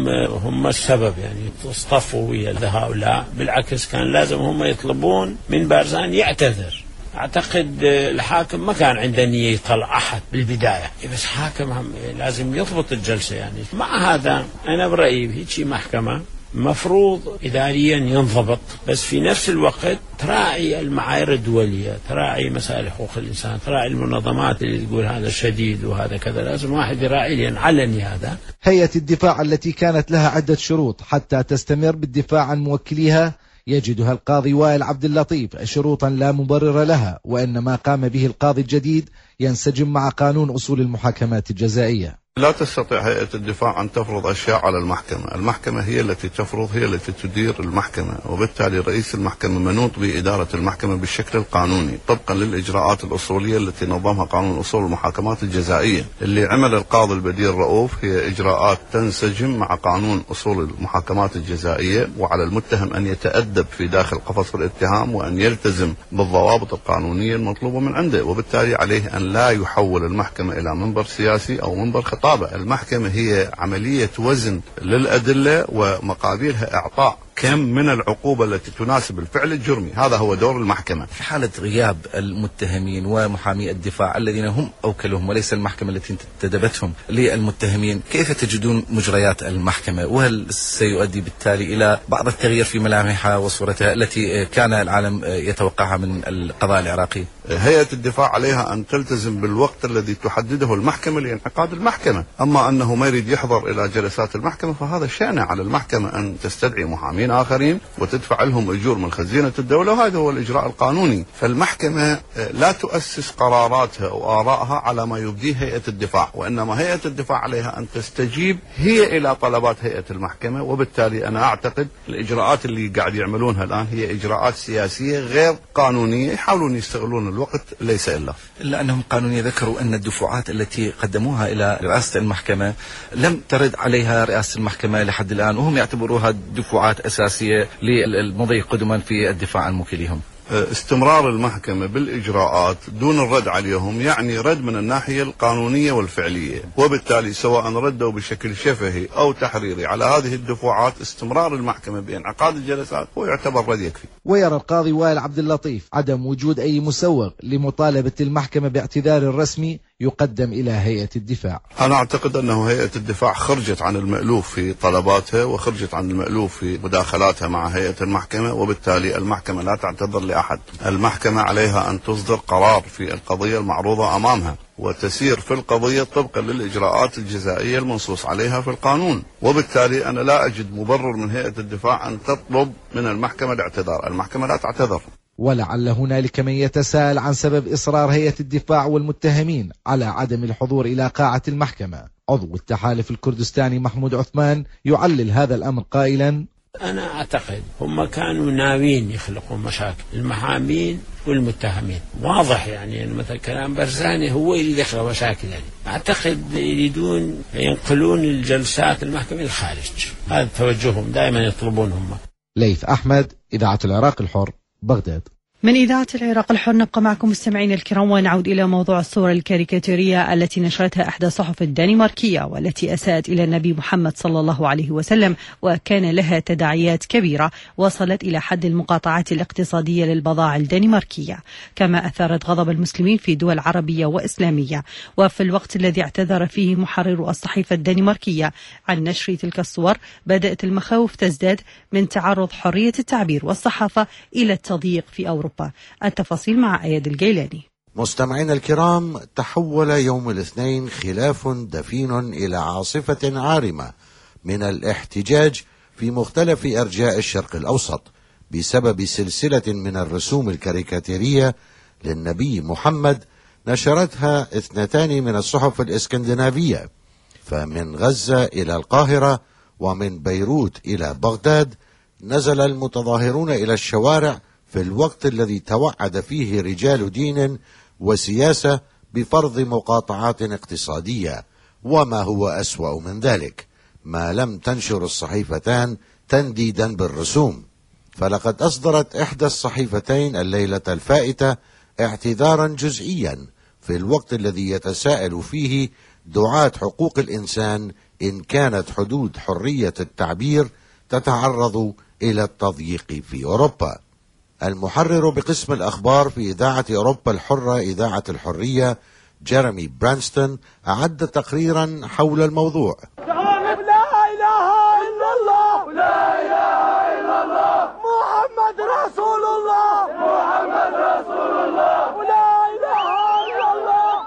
هم السبب، يعني اصطفوا ويا هؤلاء. بالعكس كان لازم هم يطلبون من برزان يعتذر. أعتقد الحاكم ما كان عنده نية يطلع أحد بالبداية، بس حاكم هم لازم يضبط الجلسة. يعني مع هذا أنا برأيي هيك محكمة مفروض إداريا ينضبط، بس في نفس الوقت تراعي المعايير الدولية، تراعي مسائل حقوق الإنسان، تراعي المنظمات اللي تقول هذا شديد وهذا كذا. لازم واحد يراعي لأن علني هذا. هيئة الدفاع التي كانت لها عدة شروط حتى تستمر بالدفاع عن موكليها يجدها القاضي وائل عبد اللطيف شروطا لا مبرر لها، وأن ما قام به القاضي الجديد ينسجم مع قانون أصول المحاكمات الجزائية. لا تستطيع هيئة الدفاع أن تفرض أشياء على المحكمة. المحكمة هي التي تفرض، هي التي تدير المحكمة، وبالتالي رئيس المحكمة منوط بإدارة المحكمة بالشكل القانوني طبقا للإجراءات الأصولية التي نظمها قانون أصول المحاكمات الجزائية. اللي عمل القاضي البديل رؤوف هي إجراءات تنسجم مع قانون أصول المحاكمات الجزائية، وعلى المتهم أن يتأدب في داخل قفص الاتهام وأن يلتزم بالضوابط القانونية المطلوبة من عنده، وبالتالي عليه أن لا يحول المحكمة إلى منبر سياسي أو منبر خطابة. المحكمة هي عملية وزن للأدلة ومقابلها إعطاء كم من العقوبة التي تناسب الفعل الجرمي. هذا هو دور المحكمة. في حالة غياب المتهمين ومحامي الدفاع الذين هم أوكلهم وليس المحكمة التي انتدبتهم للمتهمين، كيف تجدون مجريات المحكمة؟ وهل سيؤدي بالتالي إلى بعض التغيير في ملامحها وصورتها التي كان العالم يتوقعها من القضاء العراقي؟ هيئة الدفاع عليها أن تلتزم بالوقت الذي تحدده المحكمة لانعقاد المحكمة. أما أنه ما يريد يحضر إلى جلسات المحكمة فهذا شأنه على المحكمة أن تستدعي محامين آخرين وتدفع لهم أجور من خزينة الدولة، وهذا هو الإجراء القانوني. فالمحكمة لا تؤسس قراراتها وآرائها على ما يبديه هيئة الدفاع، وإنما هيئة الدفاع عليها أن تستجيب هي إلى طلبات هيئة المحكمة. وبالتالي أنا أعتقد الإجراءات اللي قاعد يعملونها الآن هي إجراءات سياسية غير قانونية، يحاولون يستغلون الوقت ليس إلا أنهم قانونيا ذكروا أن الدفعات التي قدموها إلى رئاسة المحكمة لم ترد عليها رئاسة المحكمة لحد الآن، وهم يعتبروها دفعات أساسية للمضي قدما في الدفاع عن موكليهم. استمرار المحكمة بالإجراءات دون الرد عليهم يعني رد من الناحية القانونية والفعلية، وبالتالي سواء ردوا بشكل شفهي أو تحريري على هذه الدفعات، استمرار المحكمة بإنعقاد الجلسات هو يعتبر رد يكفي. ويرى القاضي وائل عبد اللطيف عدم وجود أي مسوغ لمطالبة المحكمة باعتذار رسمي يقدم إلى هيئة الدفاع. أنا أعتقد أنه هيئة الدفاع خرجت عن المألوف في طلباتها وخرجت عن المألوف في مداخلاتها مع هيئة المحكمة، وبالتالي المحكمة لا تعتذر لأحد. المحكمة عليها أن تصدر قرار في القضية المعروضة أمامها وتسير في القضية طبقا للإجراءات الجزائية المنصوص عليها في القانون. وبالتالي أنا لا أجد مبرر من هيئة الدفاع أن تطلب من المحكمة الاعتذار. المحكمة لا تعتذر. ولعل هنالك من يتساءل عن سبب إصرار هيئة الدفاع والمتهمين على عدم الحضور إلى قاعة المحكمة. عضو التحالف الكردستاني محمود عثمان يعلل هذا الأمر قائلا: أنا أعتقد هم كانوا ناويين يخلقوا مشاكل المحامين والمتهمين، واضح يعني مثل كلام برزاني هو اللي يخلق مشاكل يعني. أعتقد يريدون ينقلون الجلسات المحكمة للخارج، هذا توجههم دائما يطلبونهم. ليث أحمد، إذاعة العراق الحر، بغداد. من إذاعة العراق الحر نبقى معكم مستمعين الكرام ونعود إلى موضوع الصور الكاريكاتيرية التي نشرتها إحدى الصحف الدنماركية والتي أساءت إلى النبي محمد صلى الله عليه وسلم، وكان لها تداعيات كبيرة وصلت إلى حد المقاطعات الاقتصادية للبضائع الدنماركية، كما أثارت غضب المسلمين في دول عربية وإسلامية. وفي الوقت الذي اعتذر فيه محرر الصحيفة الدنماركية عن نشر تلك الصور، بدأت المخاوف تزداد من تعرض حرية التعبير والصحافة إلى التضييق في أوروبا. التفاصيل مع أياد الجيلاني. مستمعين الكرام، تحول يوم الاثنين خلاف دفين إلى عاصفة عارمة من الاحتجاج في مختلف أرجاء الشرق الأوسط بسبب سلسلة من الرسوم الكاريكاتيرية للنبي محمد نشرتها 2 من الصحف الإسكندنافية، فمن غزة إلى القاهرة ومن بيروت إلى بغداد نزل المتظاهرون إلى الشوارع في الوقت الذي توعد فيه رجال دين وسياسة بفرض مقاطعات اقتصادية. وما هو أسوأ من ذلك ما لم تنشر الصحيفتان تنديدا بالرسوم، فلقد أصدرت إحدى الصحيفتين الليلة الفائتة اعتذارا جزئيا في الوقت الذي يتساءل فيه دعاة حقوق الإنسان إن كانت حدود حرية التعبير تتعرض إلى التضييق في أوروبا. المحرر بقسم الأخبار في إذاعة أوروبا الحرة إذاعة الحرية جيريمي برانستون أعد تقريرا حول الموضوع. لا إله إلا الله، لا إله إلا الله، محمد رسول الله، محمد رسول الله، ولا إله إلا الله،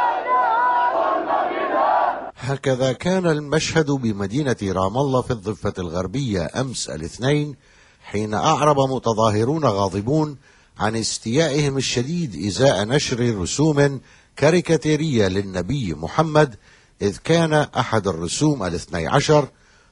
لا إله إلا الله. هكذا كان المشهد بمدينة رام الله في الضفة الغربية أمس الاثنين، حين أعرب متظاهرون غاضبون عن استيائهم الشديد إزاء نشر رسوم كاريكاتيرية للنبي محمد، إذ كان أحد الرسوم 12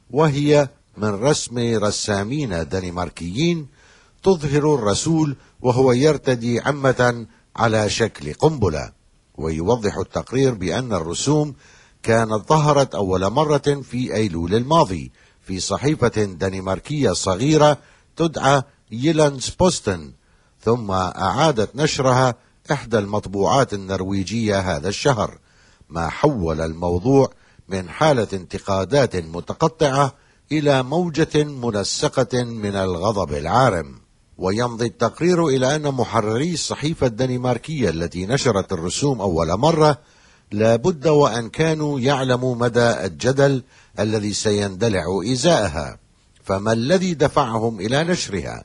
وهي من رسم رسامين دنماركيين تظهر الرسول وهو يرتدي عمة على شكل قنبلة. ويوضح التقرير بأن الرسوم كانت ظهرت أول مرة في أيلول الماضي في صحيفة دنماركية صغيرة تدعى يلانس بوستن، ثم أعادت نشرها إحدى المطبوعات النرويجية هذا الشهر، ما حول الموضوع من حالة انتقادات متقطعة إلى موجة منسقة من الغضب العارم. ويمضي التقرير إلى أن محرري الصحيفة الدنماركية التي نشرت الرسوم أول مرة لابد وأن كانوا يعلموا مدى الجدل الذي سيندلع إزاءها، فما الذي دفعهم إلى نشرها؟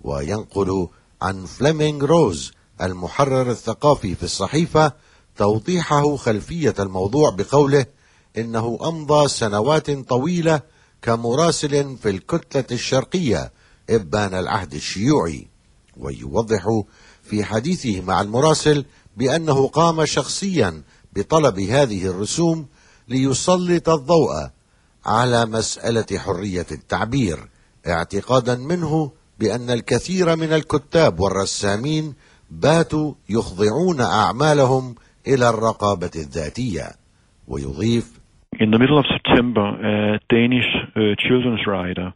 وينقل عن فليمينغ روز المحرر الثقافي في الصحيفة توضيحه خلفية الموضوع بقوله إنه أمضى سنوات طويلة كمراسل في الكتلة الشرقية إبان العهد الشيوعي. ويوضح في حديثه مع المراسل بأنه قام شخصيا بطلب هذه الرسوم ليسلط الضوء على مسألة حرية التعبير، اعتقادا منه بأن الكثير من الكتاب والرسامين باتوا يخضعون أعمالهم إلى الرقابة الذاتية. ويضيف: In the middle of September, a Danish children's writer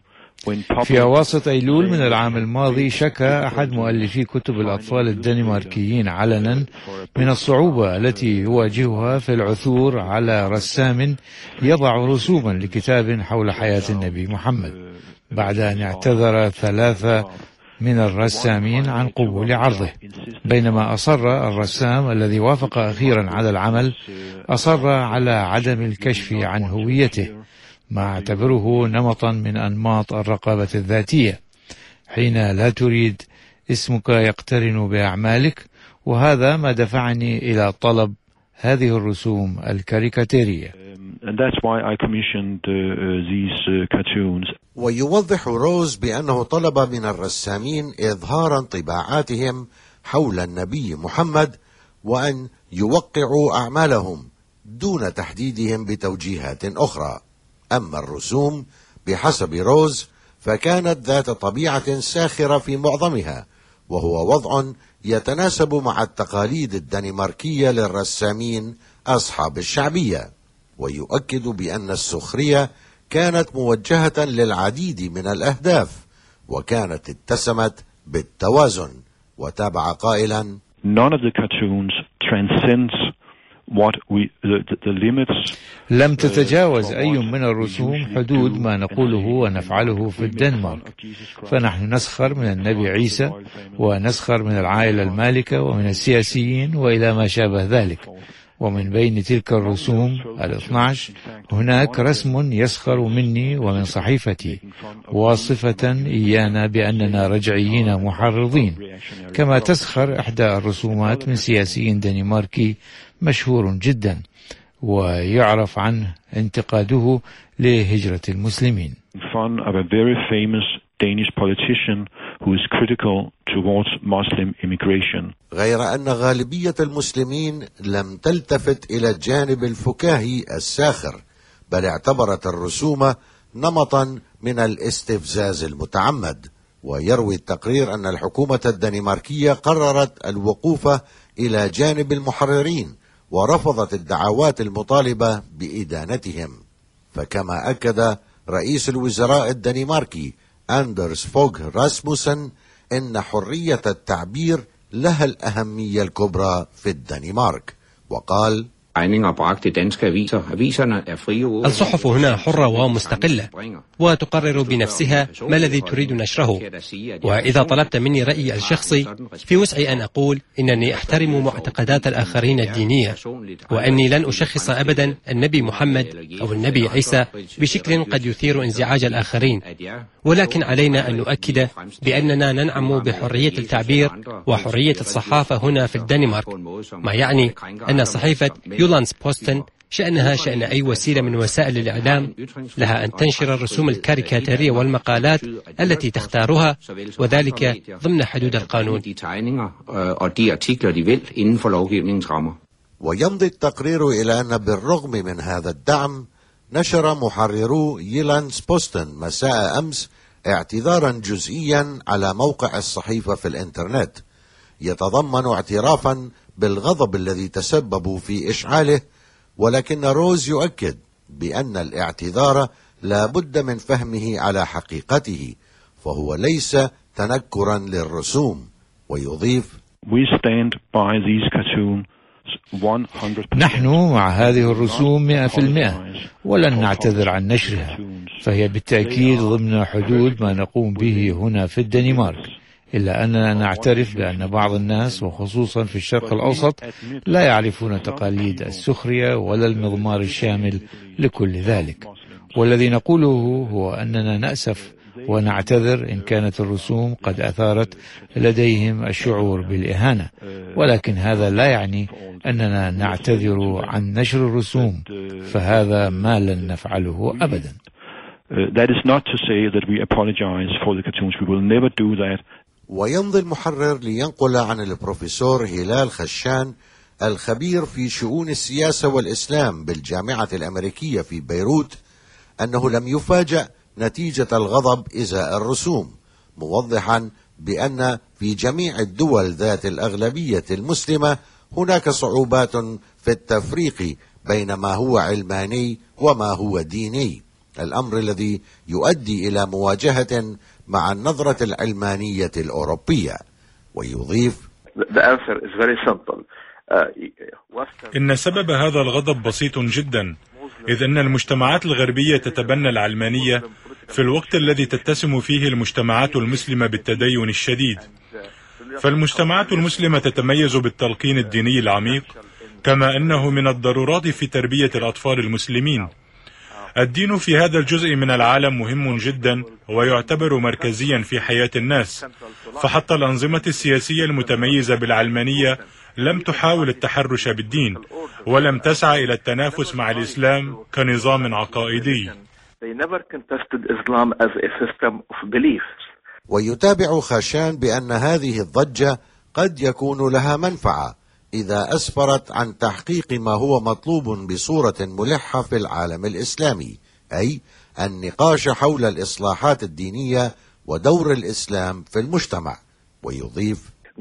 في أواسط أيلول من العام الماضي شكى أحد مؤلفي كتب الأطفال الدنماركيين علنا من الصعوبة التي يواجهها في العثور على رسام يضع رسوما لكتاب حول حياة النبي محمد، بعد أن اعتذر 3 من الرسامين عن قبول عرضه، بينما أصر الرسام الذي وافق أخيرا على العمل أصر على عدم الكشف عن هويته، ما اعتبره نمطا من أنماط الرقابة الذاتية، حين لا تريد اسمك يقترن بأعمالك، وهذا ما دفعني إلى طلب هذه الرسوم الكاريكاتيرية. ويوضح روز بأنه طلب من الرسامين إظهار انطباعاتهم حول النبي محمد وأن يوقعوا أعمالهم دون تحديدهم بتوجيهات أخرى. أما الرسوم بحسب روز فكانت ذات طبيعة ساخرة في معظمها، وهو وضع يتناسب مع التقاليد الدنماركية للرسامين أصحاب الشعبية. ويؤكد بأن السخرية كانت موجهة للعديد من الأهداف، وكانت اتسمت بالتوازن. وتابع قائلا: None of the cartoons transcends the limits. لم تتجاوز أي من الرسوم حدود ما نقوله ونفعله في الدنمارك، فنحن نسخر من النبي عيسى ونسخر من العائلة المالكة ومن السياسيين وإلى ما شابه ذلك. ومن بين تلك الرسوم 12 هناك رسم يسخر مني ومن صحيفتي، واصفة إيانا بأننا رجعيين محرضين، كما تسخر إحدى الرسومات من سياسي دنماركي مشهور جدا ويعرف عنه انتقاده لهجرة المسلمين. Danish politician who is critical towards Muslim immigration. غير أن غالبية المسلمين لم تلتفت إلى الجانب الفكاهي الساخر، بل اعتبرت الرسوم نمطا من الاستفزاز المتعمد. ويروي التقرير أن الحكومة الدنماركية قررت الوقوف إلى جانب المحررين ورفضت الدعوات المطالبة بإدانتهم. فكما أكد رئيس الوزراء الدنماركي أندرس فوغ راسموسن إن حرية التعبير لها الأهمية الكبرى في الدنمارك، وقال: الصحف هنا حرة ومستقلة وتقرر بنفسها ما الذي تريد نشره، وإذا طلبت مني رأيي الشخصي في وسعي أن أقول إنني أحترم معتقدات الآخرين الدينية، وأني لن أشخص أبدا النبي محمد أو النبي عيسى بشكل قد يثير انزعاج الآخرين، ولكن علينا أن نؤكد بأننا ننعم بحرية التعبير وحرية الصحافة هنا في الدنمارك، ما يعني أن صحيفة يولانس بوستن شأنها شأن أي وسيلة من وسائل الإعلام، لها أن تنشر الرسوم الكاريكاتيرية والمقالات التي تختارها، وذلك ضمن حدود القانون. ويمضي التقرير إلى أن بالرغم من هذا الدعم نشر محررو يولانس بوستن مساء أمس اعتذارا جزئيا على موقع الصحيفة في الإنترنت، يتضمن اعترافا بالغضب الذي تسببوا في إشعاله، ولكن روز يؤكد بأن الاعتذار لا بد من فهمه على حقيقته، فهو ليس تنكرا للرسوم. ويضيف: نحن مع هذه الرسوم 100%، ولن نعتذر عن نشرها، فهي بالتأكيد ضمن حدود ما نقوم به هنا في الدنمارك، إلا أننا نعترف بأن بعض الناس وخصوصا في الشرق الأوسط لا يعرفون تقاليد السخرية ولا المضمار الشامل لكل ذلك. والذي نقوله هو أننا نأسف ونعتذر إن كانت الرسوم قد أثارت لديهم الشعور بالإهانة، ولكن هذا لا يعني أننا نعتذر عن نشر الرسوم، فهذا ما لن نفعله أبدا. That is not to say that we apologize for the cartoons. We will never do that. ويمضي المحرر لينقل عن البروفيسور هلال خشان الخبير في شؤون السياسة والإسلام بالجامعة الأمريكية في بيروت أنه لم يفاجأ نتيجة الغضب إزاء الرسوم، موضحا بأن في جميع الدول ذات الأغلبية المسلمة هناك صعوبات في التفريق بين ما هو علماني وما هو ديني، الأمر الذي يؤدي إلى مواجهة مع النظرة العلمانية الأوروبية. ويضيف: إن سبب هذا الغضب بسيط جدا، إذ أن المجتمعات الغربية تتبنى العلمانية في الوقت الذي تتسم فيه المجتمعات المسلمة بالتدين الشديد. فالمجتمعات المسلمة تتميز بالتلقين الديني العميق، كما أنه من الضرورات في تربية الأطفال المسلمين. الدين في هذا الجزء من العالم مهم جدا ويعتبر مركزيا في حياة الناس، فحتى الأنظمة السياسية المتميزة بالعلمانية لم تحاول التحرش بالدين، ولم تسعى إلى التنافس مع الإسلام كنظام عقائدي. ويتابع خاشان بأن هذه الضجة قد يكون لها منفعة إذا أسفرت عن تحقيق ما هو مطلوب بصورة ملحة في العالم الإسلامي، أي النقاش حول الإصلاحات الدينية ودور الإسلام في المجتمع. ويضيف: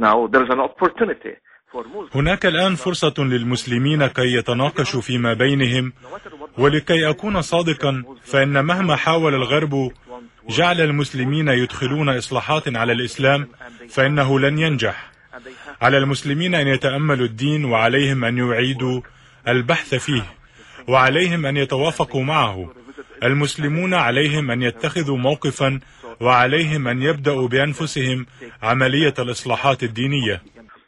هناك الآن فرصة للمسلمين كي يتناقشوا فيما بينهم، ولكي أكون صادقا فإن مهما حاول الغرب جعل المسلمين يدخلون إصلاحات على الإسلام فإنه لن ينجح. على المسلمين أن يتأملوا الدين، وعليهم أن يعيدوا البحث فيه، وعليهم أن يتوافقوا معه. المسلمون عليهم أن يتخذوا موقفا، وعليهم أن يبدأوا بأنفسهم عملية الإصلاحات الدينية.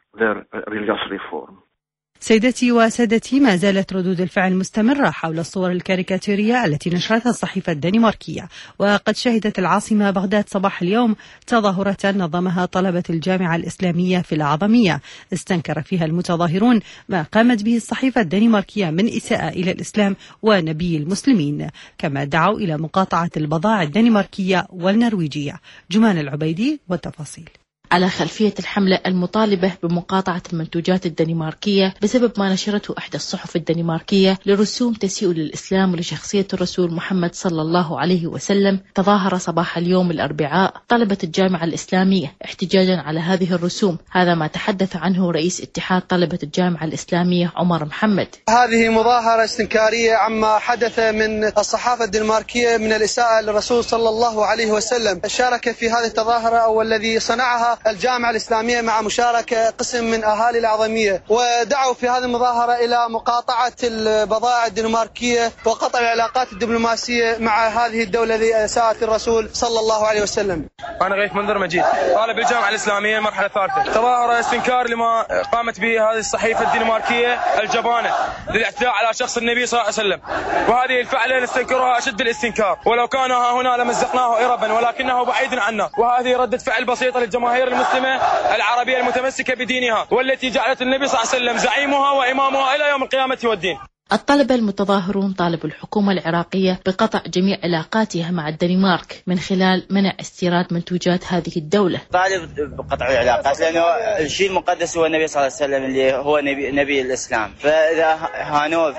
سيدتي وسادتي، ما زالت ردود الفعل مستمرة حول الصور الكاريكاتيرية التي نشرتها الصحيفة الدنماركية، وقد شهدت العاصمة بغداد صباح اليوم تظاهرة نظمها طلبة الجامعة الإسلامية في الأعظمية، استنكر فيها المتظاهرون ما قامت به الصحيفة الدنماركية من إساءة إلى الإسلام ونبي المسلمين، كما دعوا إلى مقاطعة البضائع الدنماركية والنرويجية. جمان العبيدي والتفاصيل. على خلفية الحملة المطالبة بمقاطعة المنتوجات الدنماركية بسبب ما نشرته إحدى الصحف الدنماركية لرسوم تسيء للإسلام ولشخصية الرسول محمد صلى الله عليه وسلم، تظاهر صباح اليوم الأربعاء طلبة الجامعة الإسلامية احتجاجا على هذه الرسوم. هذا ما تحدث عنه رئيس اتحاد طلبة الجامعة الإسلامية عمر محمد. هذه مظاهرة استنكارية عما حدث من الصحافة الدنماركية من الإساءة للرسول صلى الله عليه وسلم. شارك في هذه التظاهرة أو الذي صنعها الجامعة الإسلامية مع مشاركة قسم من أهالي الأعظمية، ودعوا في هذه المظاهرة إلى مقاطعة البضائع الدنماركية وقطع العلاقات الدبلوماسية مع هذه الدولة التي أساءت الرسول صلى الله عليه وسلم. أنا غيث منذر مجيد، طالب الجامعة الإسلامية المرحلة الثالثة. تظاهرة استنكار لما قامت به هذه الصحيفة الدنماركية الجبانة للاعتداء على شخص النبي صلى الله عليه وسلم، وهذه الفعلة نستنكرها أشد الاستنكار، ولو كان ها هنا لمزقناه إربا ولكنه بعيد عنا. وهذه ردة فعل بسيطة للجماهير المسلمة العربية المتمسكة بدينها، والتي جعلت النبي صلى الله عليه وسلم زعيمها وإمامها إلى يوم القيامة والدين. الطلبة المتظاهرون طالبوا الحكومة العراقية بقطع جميع علاقاتها مع الدنمارك من خلال منع استيراد منتوجات هذه الدولة. طالب بقطع العلاقات لأنه الشيء المقدس هو النبي صلى الله عليه وسلم اللي هو نبي الإسلام، فإذا هانوه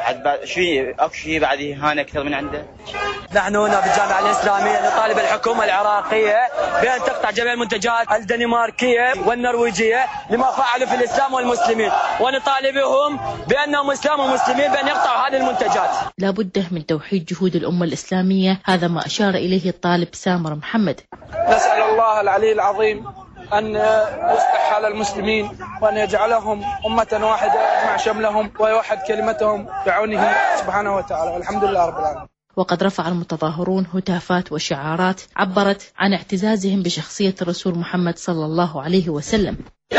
أكو شيء بعد يهان أكثر من عنده. نحن هنا في الجامعة الإسلامية نطالب الحكومة العراقية بأن تقطع جميع المنتجات الدنماركية والنرويجية لما فعلوا في الإسلام والمسلمين، ونطالبهم بأنهم إسلام ومسلمين بأن يقطعوا هذه المنتجات. لا بد من توحيد جهود الأمة الإسلامية، هذا ما أشار إليه الطالب سامر محمد. نسأل الله العلي العظيم أن يصلح حال المسلمين وأن يجعلهم أمة واحدة يجمع شملهم ويوحد كلمتهم بعونه سبحانه وتعالى، والحمد لله رب العالمين. وقد رفع المتظاهرون هتافات وشعارات عبرت عن اعتزازهم بشخصية الرسول محمد صلى الله عليه وسلم.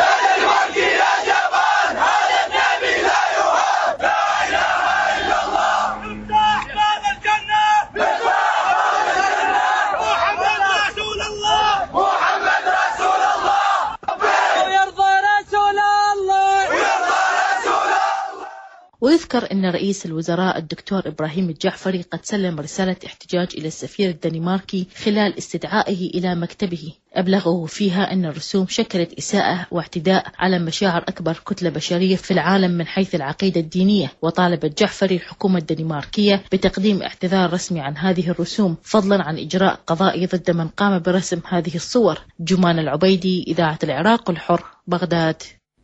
ويذكر أن رئيس الوزراء الدكتور إبراهيم الجعفري قد سلم رسالة احتجاج إلى السفير الدنماركي خلال استدعائه إلى مكتبه، أبلغه فيها أن الرسوم شكلت إساءة واعتداء على مشاعر أكبر كتلة بشرية في العالم من حيث العقيدة الدينية. وطالب الجعفري الحكومة الدنماركية بتقديم اعتذار رسمي عن هذه الرسوم، فضلا عن إجراء قضائي ضد من قام برسم هذه الصور. جمان العبيدي، إذاعة العراق الحر، بغداد.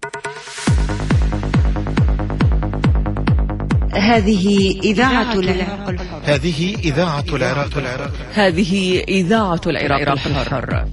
هذه إذاعة العراق الحر. هذه إذاعة العراق الحر. هذه إذاعة العراق الحر.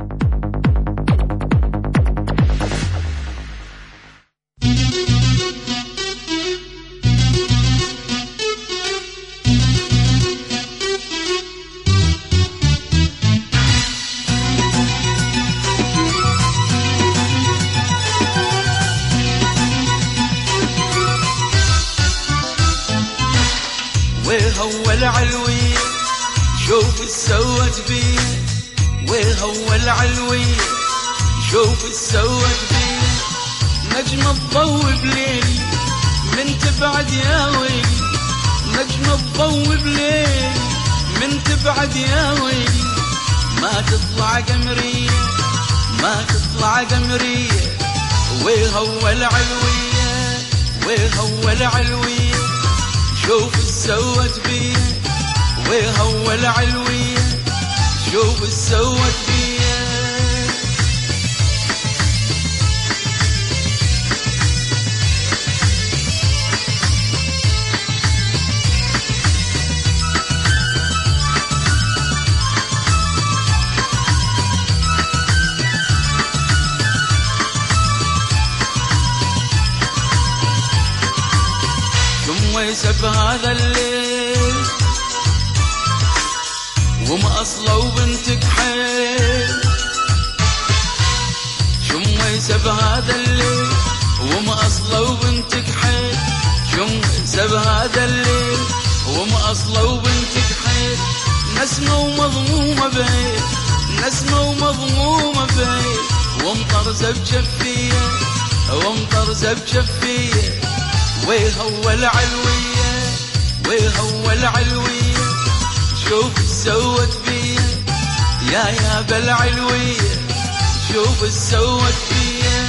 وهو العلوي شوف السوت بيه، وهو العلوي شوف السوت بيه، نجم الضوء بليلي من تبعد يا ويلي، نجم الضوء بليلي من تبعد يا ويلي، ما تطلع قمرية ما تطلع قمرية، ويهو العلوية ويهو العلوية، شوف السوت بيه ويهو العلوية، شوف السوت بيه. ويسب هذا الليل ومأصله وبنتك حيل، شم ويسب هذا الليل ومأصله وبنتك حيل، شم ويسب هذا الليل ومأصله وبنتك حيل، نسمة ومضمومة بهيل نسمة ومضمومة بهيل، ومطرزة بجفية ومطرزة بجفية، ويهو العلوية ويهو العلوية، شوف السوت بيه يا بالعلوية، شوف السوت بيه.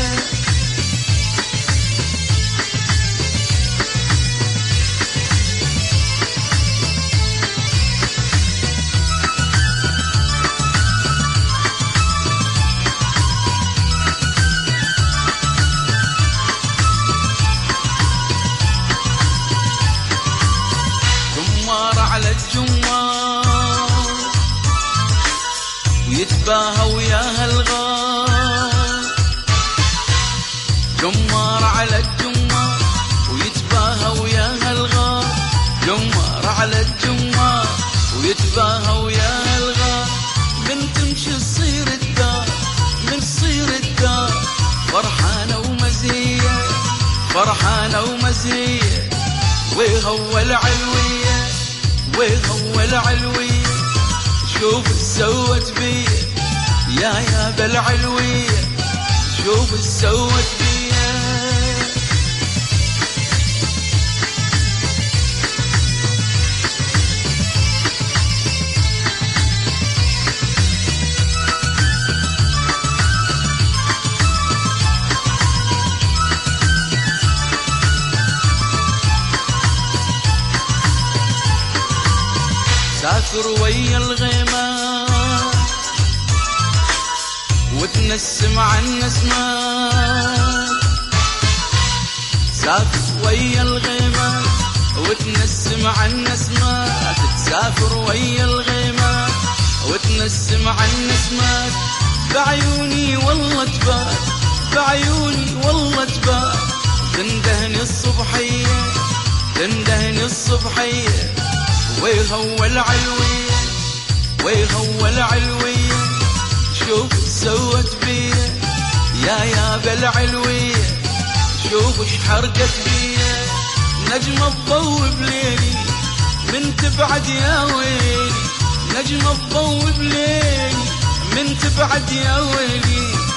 على الجمار ويتباهى وياها الغار، جمار على الجمار ويتباهى وياها الغار، جمار على الجمار ويتباهى وياها الغار، من تمشي تصير الدار من تصير الدار، فرحانة ومزية فرحانة ومزية، ويهو العلوية ويهو العلوية، شوف السوت بيه يا بالعلوية، شوف السوت بيه. سافر ويا الغيمات وتنسم عن النسمات، سافر ويا الغيمات وتنسم عن النسمات، تسافر ويا الغيمات وتنسم عن النسمات، بعيوني والله تبات بعيوني والله تبات، تندهني الصبحية تندهني الصبحية، ويهو العلوية ويهو العلوية، شوف سوت بيه يا بالعلوية، شوف اش حرقت بيه، نجم الضوء بليلي من تبعد يا ويلي، نجم الضوء بليلي من تبعد يا ويلي،